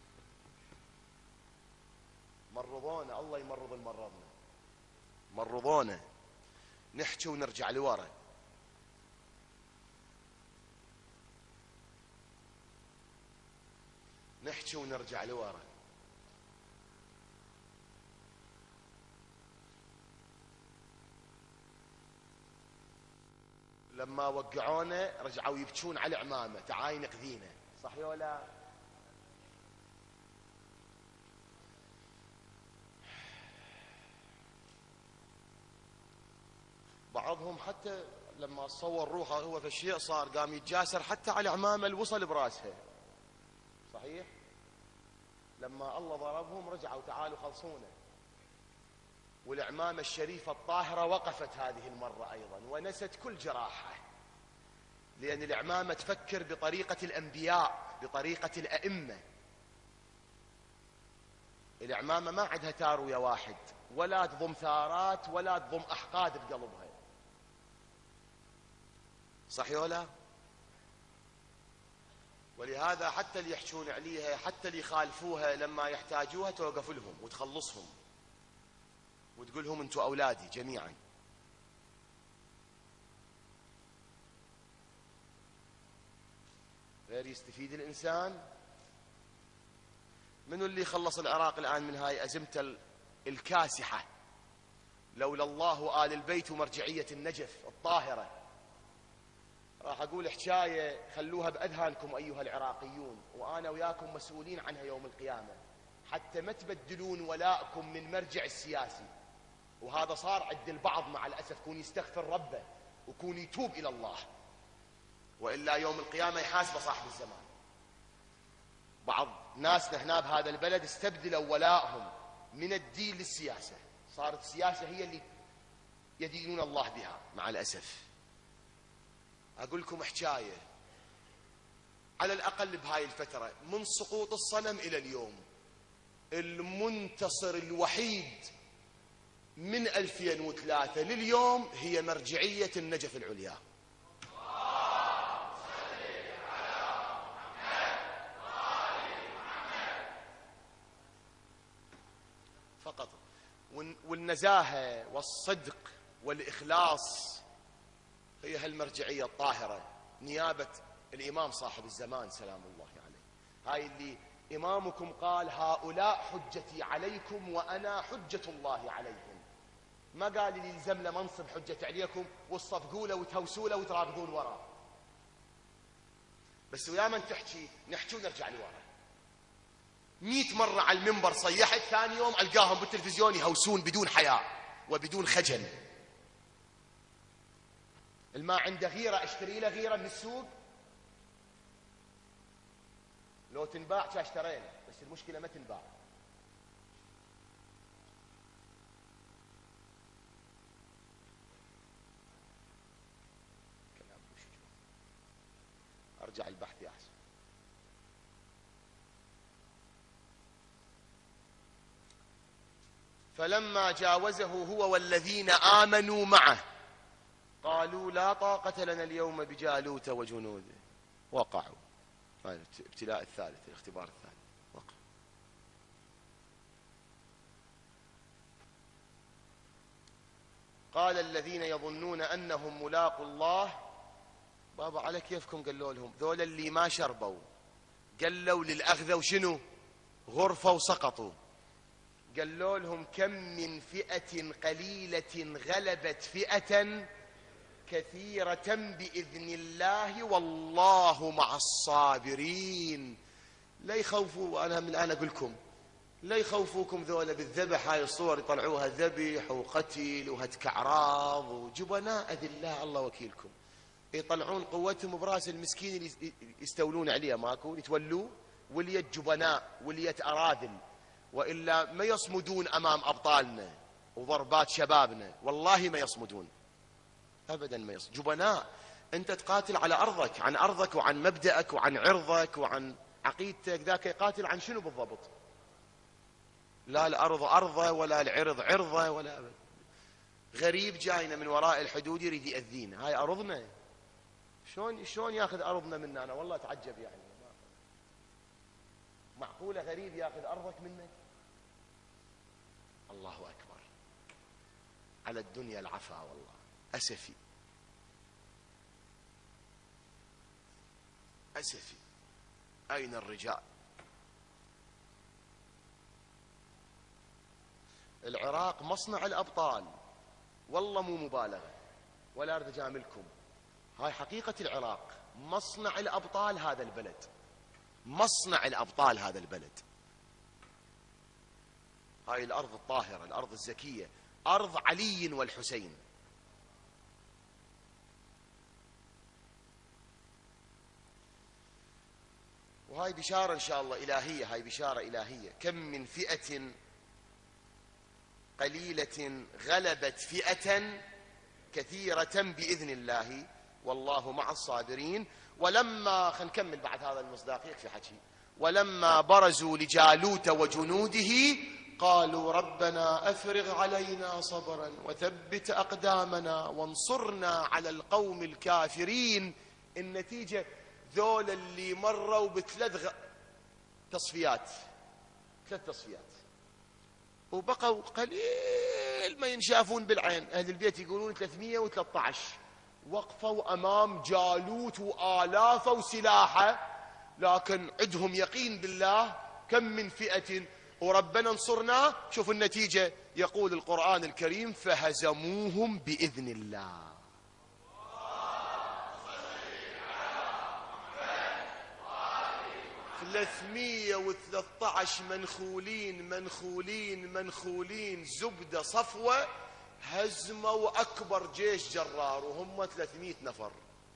مرضونا، الله يمرض المرضنا، مرضونا. نحكي ونرجع لورا. نحكي ونرجع لورا. لما وقعونا رجعوا يبكون على عمامه، تعاي نقذينا، صح ولا؟ بعضهم حتى لما صور روحه هو في الشيء صار قام يتجاسر حتى على عمامه اللي وصل براسها، صحيح؟ لما الله ضربهم رجعوا تعالوا خلصونا. والعمامة الشريفة الطاهرة وقفت هذه المرة أيضا ونست كل جراحة، لأن العمامة تفكر بطريقة الأنبياء، بطريقة الأئمة. العمامة ما عندها تاروية واحد، ولا تضم ثارات ولا تضم أحقاد بقلبها، صح ولا؟ ولهذا حتى اللي يحشون عليها، حتى اللي يخالفوها لما يحتاجوها توقف لهم وتخلصهم وتقول لهم انتم أولادي جميعا. غير يستفيد الإنسان. منو اللي خلص العراق الآن من هاي أزمته الكاسحة؟ لولا الله آل البيت ومرجعية النجف الطاهرة. راح أقول حكاية خلوها بأذهانكم أيها العراقيون، وأنا وياكم مسؤولين عنها يوم القيامة، حتى ما تبدلون ولاءكم للمرجع السياسي. وهذا صار عند البعض مع الأسف، كون يستغفر ربه وكون يتوب إلى الله، وإلا يوم القيامة يحاسب صاحب الزمان. بعض ناسنا هنا بهذا البلد استبدلوا ولائهم من الدين للسياسة، صارت السياسة هي اللي يدينون الله بها مع الأسف. أقول لكم حكاية على الأقل بهاي الفترة من سقوط الصنم إلى اليوم، المنتصر الوحيد من ألفين وثلاثة لليوم هي مرجعية النجف العليا. فقط. والنزاهة والصدق والإخلاص هي هالمرجعية الطاهرة، نيابة الإمام صاحب الزمان سلام الله عليه. هاي اللي إمامكم قال هؤلاء حجتي عليكم وأنا حجة الله عليهم. ما قال لي يلزم له منصب حجة عليكم وتصفقوا له وتهوسوا له وترابطون وراه. بس ويا من تحكي نحكي ونرجع لورا. مئة مرة على المنبر صيحت، ثاني يوم ألقاهم بالتلفزيون يهوسون بدون حياء وبدون خجل. الما عنده غيرة اشتري له غيرة من السوق، لو تنباع كا اشترينا، بس المشكلة ما تنباع. كلام ارجع البحث يا احسن. فلما جاوزه هو والذين آمنوا معه قالوا لا طاقة لنا اليوم بجالوت وجنوده، وقعوا. هذا الابتلاء الثالث، الاختبار الثالث، وقع. قال الذين يظنون أنهم ملاقوا الله، بابا على كيفكم قالوا لهم، ذول اللي ما شربوا قالوا للأخذة وشنو غرفة وسقطوا. قالوا لهم كم من فئة قليلة غلبت فئة كثيرة بإذن الله والله مع الصابرين. لا يخوفوا، أنا من الآن أقول لكم لا يخوفوكم ذولا بالذبح. هاي الصور يطلعوها ذبح وقتل وهتك أعراض وجبناء أذلاء، الله وكيلكم. يطلعون قوتهم براس المسكين اللي يستولون عليه، ماكو يتولوه، وليت جبناء وليت أراذل، وإلا ما يصمدون أمام أبطالنا وضربات شبابنا، والله ما يصمدون أبدا، ما يصمد. جبناء. أنت تقاتل على أرضك، عن أرضك وعن مبدأك وعن عرضك وعن عقيدتك، ذاك يقاتل عن شنو بالضبط؟ لا الأرض أرضه ولا العرض عرضه ولا أبد. غريب جاينا من وراء الحدود يريد يأذينا، هاي أرضنا. شلون شلون ياخذ أرضنا منا؟ أنا والله أتعجب يعني. معقولة غريب ياخذ أرضك منك؟ الله أكبر. على الدنيا العفا والله. أسفي أسفي. أين الرجال؟ العراق مصنع الأبطال، والله مو مبالغة ولا أريد أجاملكم، هاي حقيقة العراق. مصنع الأبطال هذا البلد، مصنع الأبطال هذا البلد. هاي الأرض الطاهرة، الأرض الزكية، أرض علي والحسين. وهاي بشارة إن شاء الله إلهية، هاي بشارة إلهية. كم من فئة قليلة غلبت فئة كثيرة بإذن الله والله مع الصابرين. ولما خلينا نكمل بعد هذا المصداقية في حكي. ولما برزوا لجالوت وجنوده قالوا ربنا أفرغ علينا صبرا وثبت أقدامنا وانصرنا على القوم الكافرين. النتيجة ذول اللي مروا بثلاث تصفيات، ثلاث تصفيات، وبقوا قليل ما ينشافون بالعين. أهل البيت يقولون ثلاثمئة وثلاثة عشر وقفوا أمام جالوت وآلافه وسلاحه، لكن عندهم يقين بالله. كم من فئة وربنا انصرنا. شوف النتيجة، يقول القرآن الكريم فهزموهم بإذن الله. ثلاثمئة وثلاثة عشر منخولين منخولين منخولين زبدة صفوة هزموا أكبر جيش جرار وهم ثلاثمئة نفر.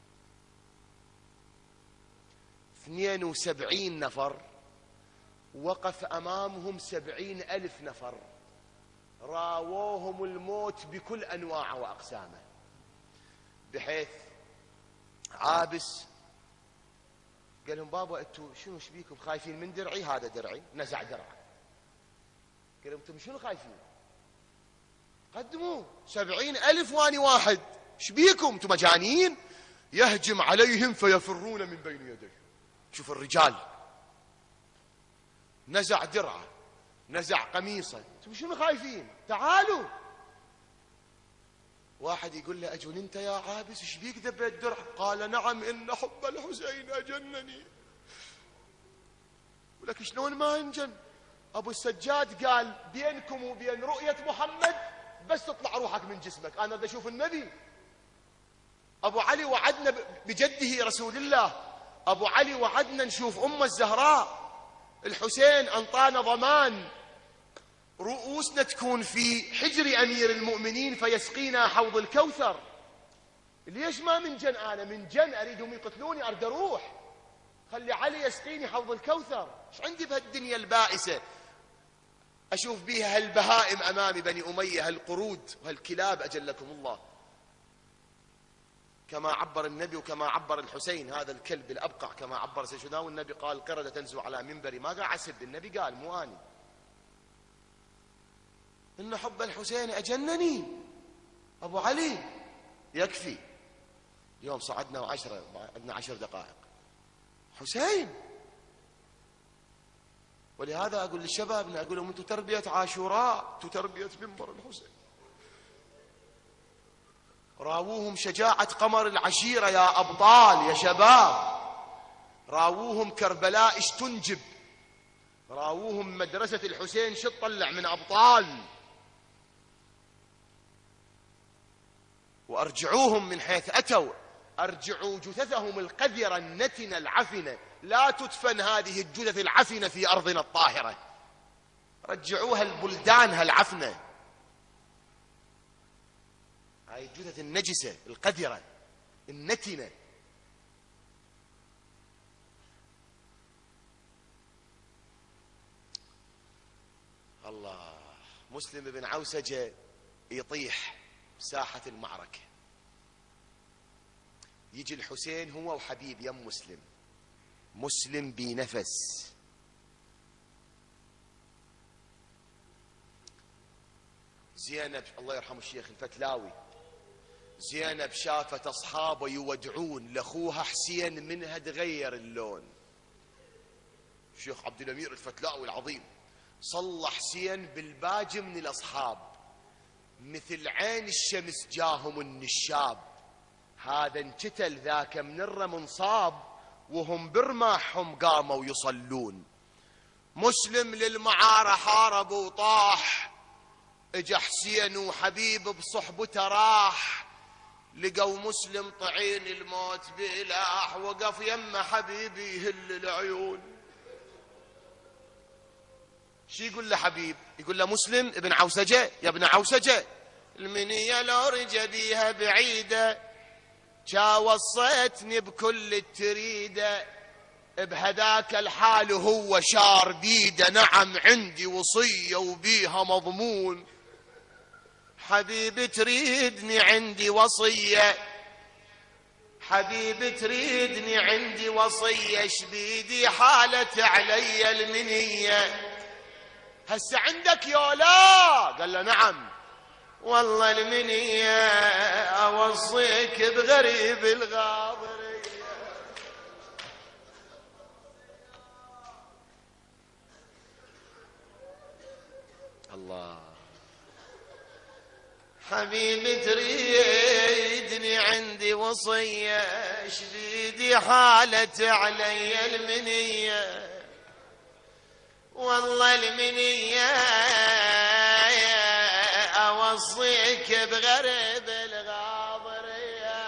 اثنين وسبعين نفر وقف أمامهم سبعين ألف نفر، راووهم الموت بكل أنواعه وأقسامه، بحيث عابس قال لهم بابا انتم شنو شبيكم خايفين من درعي؟ هذا درعي. نزع درعه. قال لهم انتم شنو خايفين؟ قدموا سبعين ألف واني واحد، شبيكم انتم مجانين؟ يهجم عليهم فيفرون من بين يديه. شوف الرجال، نزع درعه، نزع قميصه، انتم شنو خايفين؟ تعالوا. واحد يقول له اجل انت يا عابس ايش بيك ذبيت درع؟ قال نعم ان حب الحسين اجنني. ولك شلون ما انجن؟ ابو السجاد قال بينكم وبين رؤية محمد بس تطلع روحك من جسمك، انا بدي اشوف النبي. ابو علي وعدنا بجده رسول الله، ابو علي وعدنا نشوف ام الزهراء. الحسين انطانا ضمان رؤوسنا تكون في حجر أمير المؤمنين فيسقينا حوض الكوثر. ليش ما من جن؟ أنا من جن أريدهم يقتلوني، أريد أروح خلي علي يسقيني حوض الكوثر. إيش عندي بهالدنيا البائسة أشوف بيها هالبهائم أمامي، بني أمية، هالقرود وهالكلاب أجلكم الله، كما عبر النبي وكما عبر الحسين هذا الكلب الأبقع كما عبر سيدنا. والنبي قال قردة تنزو على منبري، ما قاعد أسب، النبي قال مو أني، إن حب الحسين أجنني. أبو علي يكفي. اليوم صعدنا وعشرة، عندنا عشر دقائق حسين. ولهذا أقول للشباب، أقول لهم أنتم تربية عاشوراء، أنتم تربية منبر الحسين. راووهم شجاعة قمر العشيرة يا أبطال يا شباب، راووهم كربلاء ايش تنجب، راووهم مدرسة الحسين شو تطلع من أبطال، وأرجعوهم من حيث أتوا. أرجعوا جثثهم القذرة النتنة العفنة، لا تدفن هذه الجثث العفنة في أرضنا الطاهرة، رجعوها البلدان العفنة. هاي الجثث النجسة القذرة النتنة. الله. مسلم بن عوسجة يطيح بساحة المعركة، يجي الحسين هو وحبيب يم مسلم، مسلم بنفس، زينب الله يرحم الشيخ الفتلاوي، زينب شافت أصحابه يودعون لأخوها حسين منها تغير اللون. الشيخ عبد الأمير الفتلاوي العظيم صلى حسين بالباجي من الأصحاب، مثل عين الشمس جاهم النشاب، هذا انقتل ذاك من الرمنصاب، وهم برماحهم قاموا يصلون. مسلم للمعارة حارب وطاح، اجا حسين وحبيب بصحبته راح، لقوا مسلم طعين الموت بلاح، وقف يم حبيبي يهل العيون. شي يقول له حبيب؟ يقول له مسلم ابن عوسجة، يا ابن عوسجة المنية لو رجى بيها بعيدة، جا وصيتني بكل التريدة، بهذاك الحال هو شار بيده، نعم عندي وصية وبيها مضمون. حبيبي تريدني عندي وصية، حبيبي تريدني عندي وصية، شبيدي حالت علي المنية، هسه عندك يولا؟ قال له نعم. والله المنية أوصيك بغريب الغاضرية. الله. حبيبي تريدني عندي وصية، شديدي حالت علي المنية، والله المنية أوصيك بغريب الغاضرية،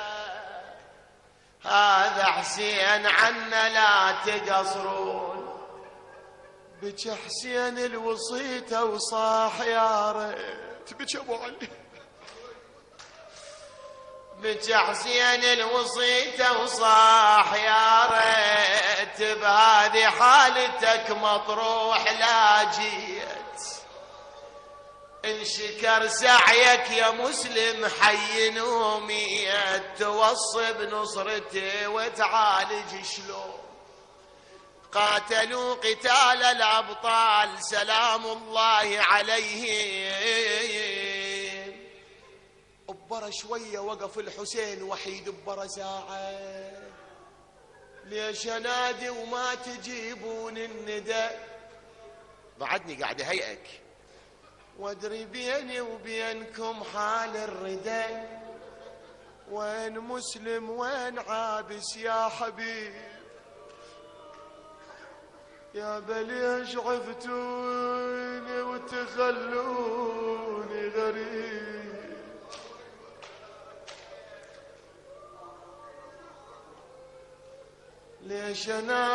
هذا حسين عنا لا تقصرون. بك حسين الوصيته وصاح يا ريت، بك ابو علي، بك حسين الوصيته وصاح يا ريت، بهذه حالتك مطروح لا جيت، انشكر سعيك يا مسلم حي نومي، توصي بنصرتي وتعالج شلون. قاتلوا قتال الأبطال سلام الله عليهم، ببرا شوية وقف الحسين وحيد ببرا ساعة، ليش انادي وما تجيبون الندى؟ بعدني قاعد هيئك، وادري بيني وبينكم حال الردى، وين مسلم وين عابس يا حبيب، يا بليش عفتوني وتخلوني غريب. ليش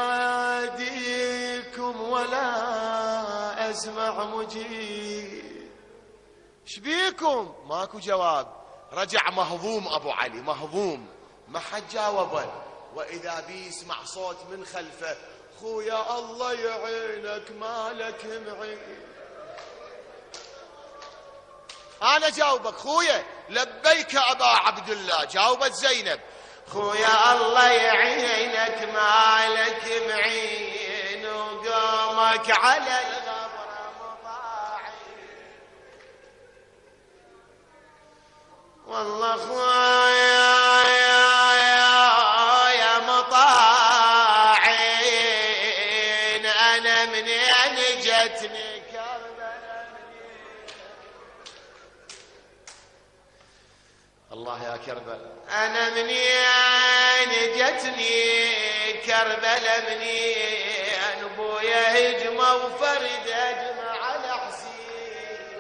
اناديكم ولا اسمع مجيب؟ شبيكم؟ ماكو جواب. رجع مهضوم ابو علي، مهضوم ما حد جاوبه، واذا بي يسمع صوت من خلفه، خويا الله يعينك مالك معين. انا جاوبك خويا، لبيك ابا عبد الله. جاوبت زينب، خويا الله يعينك مالك معين، وقامك على الغبره مضاعي. والله خويا يا مطاعين، انا منين جتني كربلاء. الله يا كربلاء، انا منين جتني كربلاء، منين ابويا هجمه وفرد اجمع على حسين.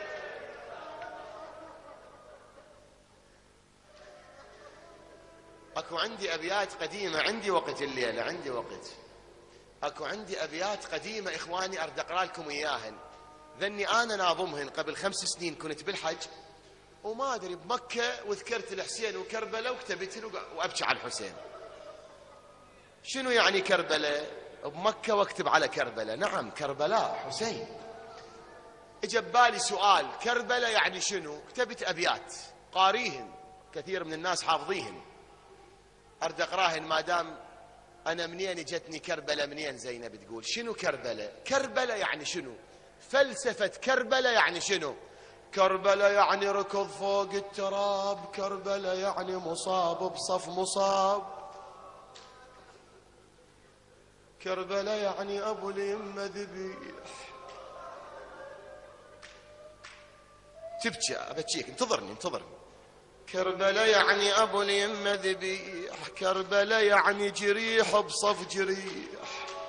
اكو عندي ابيات قديمه، عندي وقت الليله، عندي وقت. اكو عندي ابيات قديمه اخواني اريد اقرا لكم اياهن، ذني انا ناظمهن قبل خمس سنين، كنت بالحج وما ادري بمكه، وذكرت الحسين وكربلاء وكتبت وابكي على الحسين. شنو يعني كربلاء بمكه واكتب على كربلاء؟ نعم كربلاء حسين. اجى ببالي سؤال، كربلاء يعني شنو؟ كتبت ابيات قاريهن، كثير من الناس حافظيهن، اريد اقراهن ما دام انا منين جتني كربلاء. منين زينب تقول شنو كربلاء؟ كربلاء يعني شنو؟ فلسفه كربلاء يعني شنو؟ كربلاء يعني ركض فوق التراب، كربلاء يعني مصاب بصف مصاب، كربلاء يعني أبو اليمة ذبيح. تبكي أبكيك، انتظرني انتظرني. كربلاء يعني أبو اليمة ذبيح، كربلاء يعني جريح بصف جريح.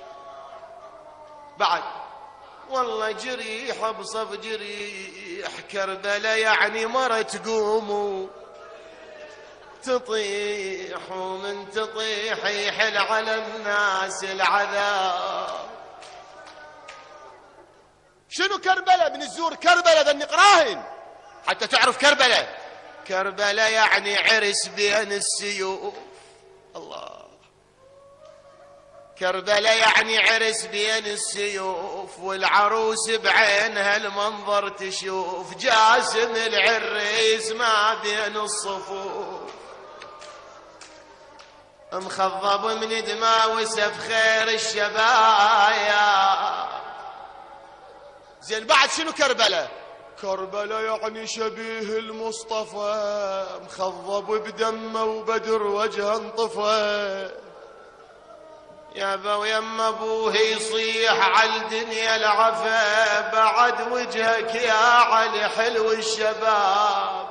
بعد والله جريح بصف جريح، كربلاء يعني مرة تقوم تطيح، ومن تطيح يحل على الناس العذاب. شنو كربلاء؟ من الزور كربلاء ذا النقراهن حتى تعرف كربلاء. كربلاء يعني عرس بين السيوف. الله. كربلاء يعني عرس بين السيوف، والعروس بعينها المنظر تشوف، جاسم العريس ما بين الصفوف، مخضب من دماء وسف خير الشبايا. زين بعد شنو كربلاء؟ كربلاء يعني شبيه المصطفى، مخضب بدمه وبدر وجهه انطفى، يابا ويما ابوه يصيح على الدنيا العفا، بعد وجهك يا علي حلو الشباب.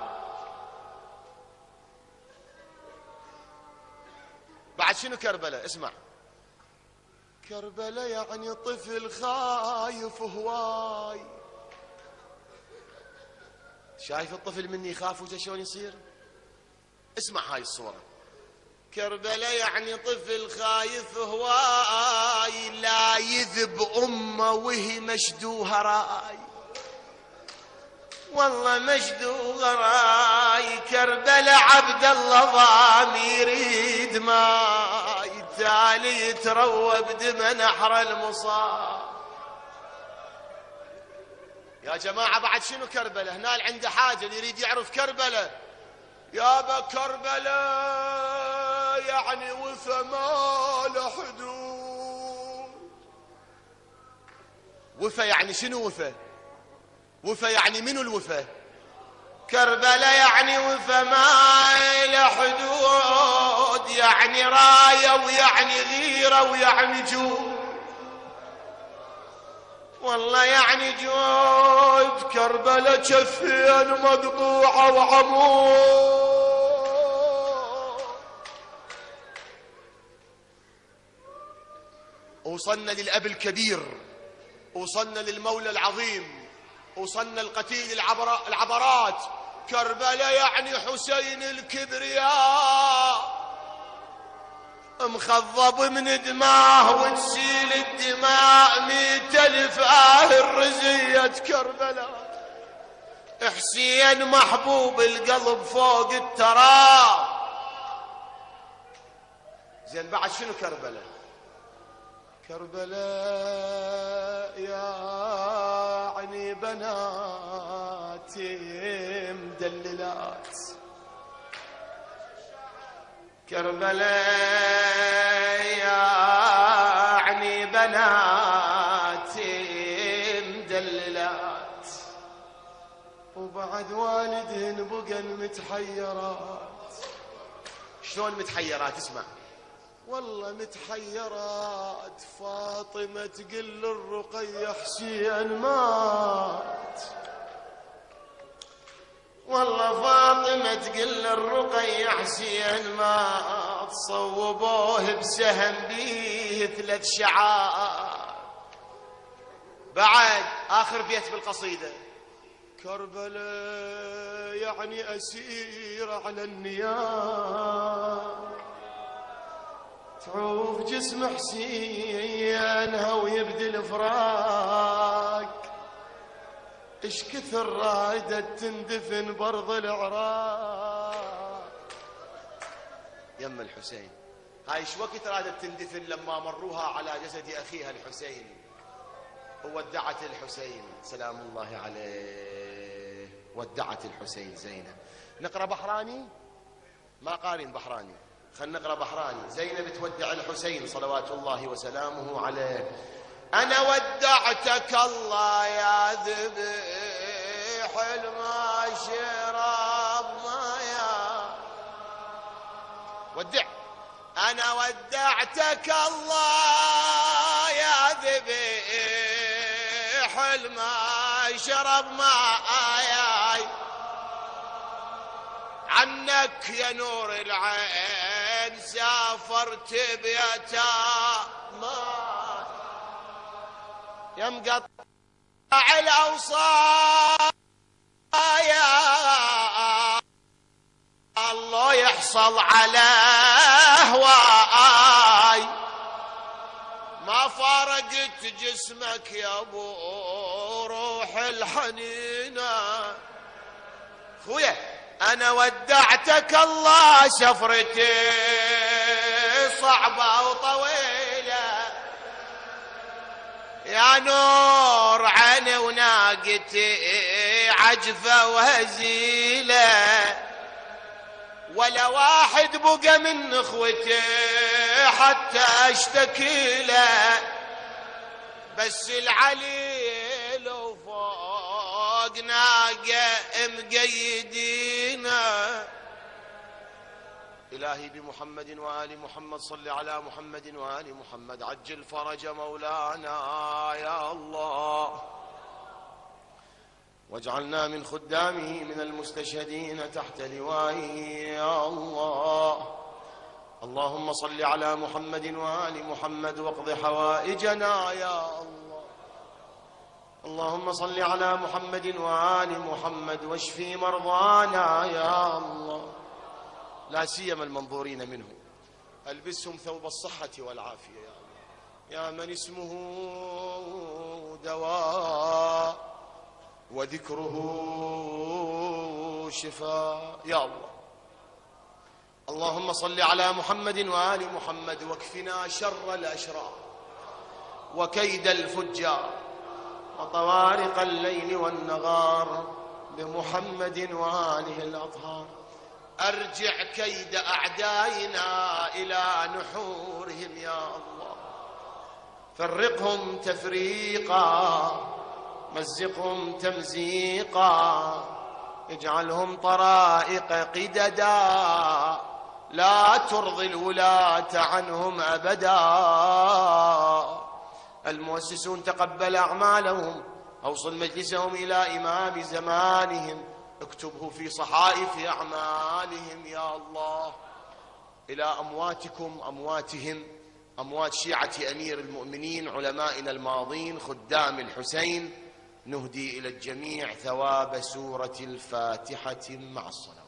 بعد شنو كربلاء؟ اسمع. كربلاء يعني طفل خايف هواي. شايف الطفل مني يخاف وجه شلون يصير؟ اسمع هاي الصورة. كربلاء يعني طفل خايف هواي، لا يذب أمه وهي مشدوها راي، والله مشدوها راي. كربلاء عبد الله ضامير يريد ماي، تالي يتروى بدم نحر المصاب. يا جماعة بعد شنو كربلاء؟ هنا عنده حاجة اللي يريد يعرف كربلاء. يابا كربلاء يعني وفى ما له حدود. وفى يعني شنو وفى؟ وفى يعني منو الوفى؟ كربلاء يعني وفى ما له حدود، يعني راية ويعني غيرة ويعني جود، والله يعني جود. كربلاء جفين مقطوعة وعمود. وصلنا للأب الكبير، وصلنا للمولى العظيم، وصلنا القتيل العبرات. كربلاء يعني حسين الكبرياء، مخضب من دماه وتسيل الدماء مئة ألف آهر رزية كربلاء. حسين محبوب القلب فوق التراب. زين بعد شنو كربلاء؟ كربلاء يعني بنات مدللات. كربلاء يعني بنات مدللات، وبعد والدهن بقن متحيرات. شلون متحيرات؟ اسمع. والله متحيرات، فاطمة تقل الرقية حسين مات، والله فاطمة تقل الرقية حسين مات، صوبوه بسهم بيه ثلاث شعار. بعد آخر بيت بالقصيدة. كربلاء يعني أسير على النيام، تعوف جسم حسين ويبدي الفراق، اش كثر رادت تندفن برض العراق. يم الحسين هاي ايش وقت رادت تندفن؟ لما مروها على جسد اخيها الحسين وودعت الحسين سلام الله عليه، ودعت الحسين زينب. نقرا بحراني؟ ما قارين بحراني، خلنا نقرا بحراني. زينب تودع الحسين صلوات الله وسلامه عليه. انا ودعتك الله يا ذبح حل ما شرب مايا. ودع أنا ودعتك الله يا ذبيح ما شرب مايا، عنك يا نور العين سافرت بيتامى، يا مقطع الأوصايا الله يحصل على هواي، ما فارقت جسمك يا ابو روح الحنينه. خويا انا ودعتك الله سفرتي صعبه وطويله، يا نور عيني وناقتي عجفه وهزيله، ولا واحد بقى من اخوتي حتى اشتكي له، بس العليل وفوق ناقه مقيدينا. إلهي بمحمد وآل محمد صل على محمد وآل محمد، عجل فرج مولانا يا الله، واجعلنا من خدامه من المستشهدين تحت لوائه يا الله. اللهم صل على محمد وآل محمد واقض حوائجنا يا الله. اللهم صل على محمد وآل محمد واشفي مرضانا يا الله، لا سيما المنظورين منه، البسهم ثوب الصحة والعافية يا الله، يا من اسمه دواء وذكره شفاء يا الله. اللهم صل على محمد وآل محمد واكفنا شر الأشرار وكيد الفجار وطوارق الليل والنهار بمحمد وآله الأطهار. أرجع كيد أعدائنا إلى نحورهم يا الله، فرقهم تفريقا مزقهم تمزيقا، اجعلهم طرائق قددا لا ترضي الولاة عنهم أبدا. المؤسسون تقبل أعمالهم، أوصل مجلسهم إلى إمام زمانهم، اكتبه في صحائف أعمالهم يا الله. إلى أمواتكم أمواتهم، أموات شيعة أمير المؤمنين علمائنا الماضين خدام الحسين، نهدي إلى الجميع ثواب سورة الفاتحة مع الصلاة.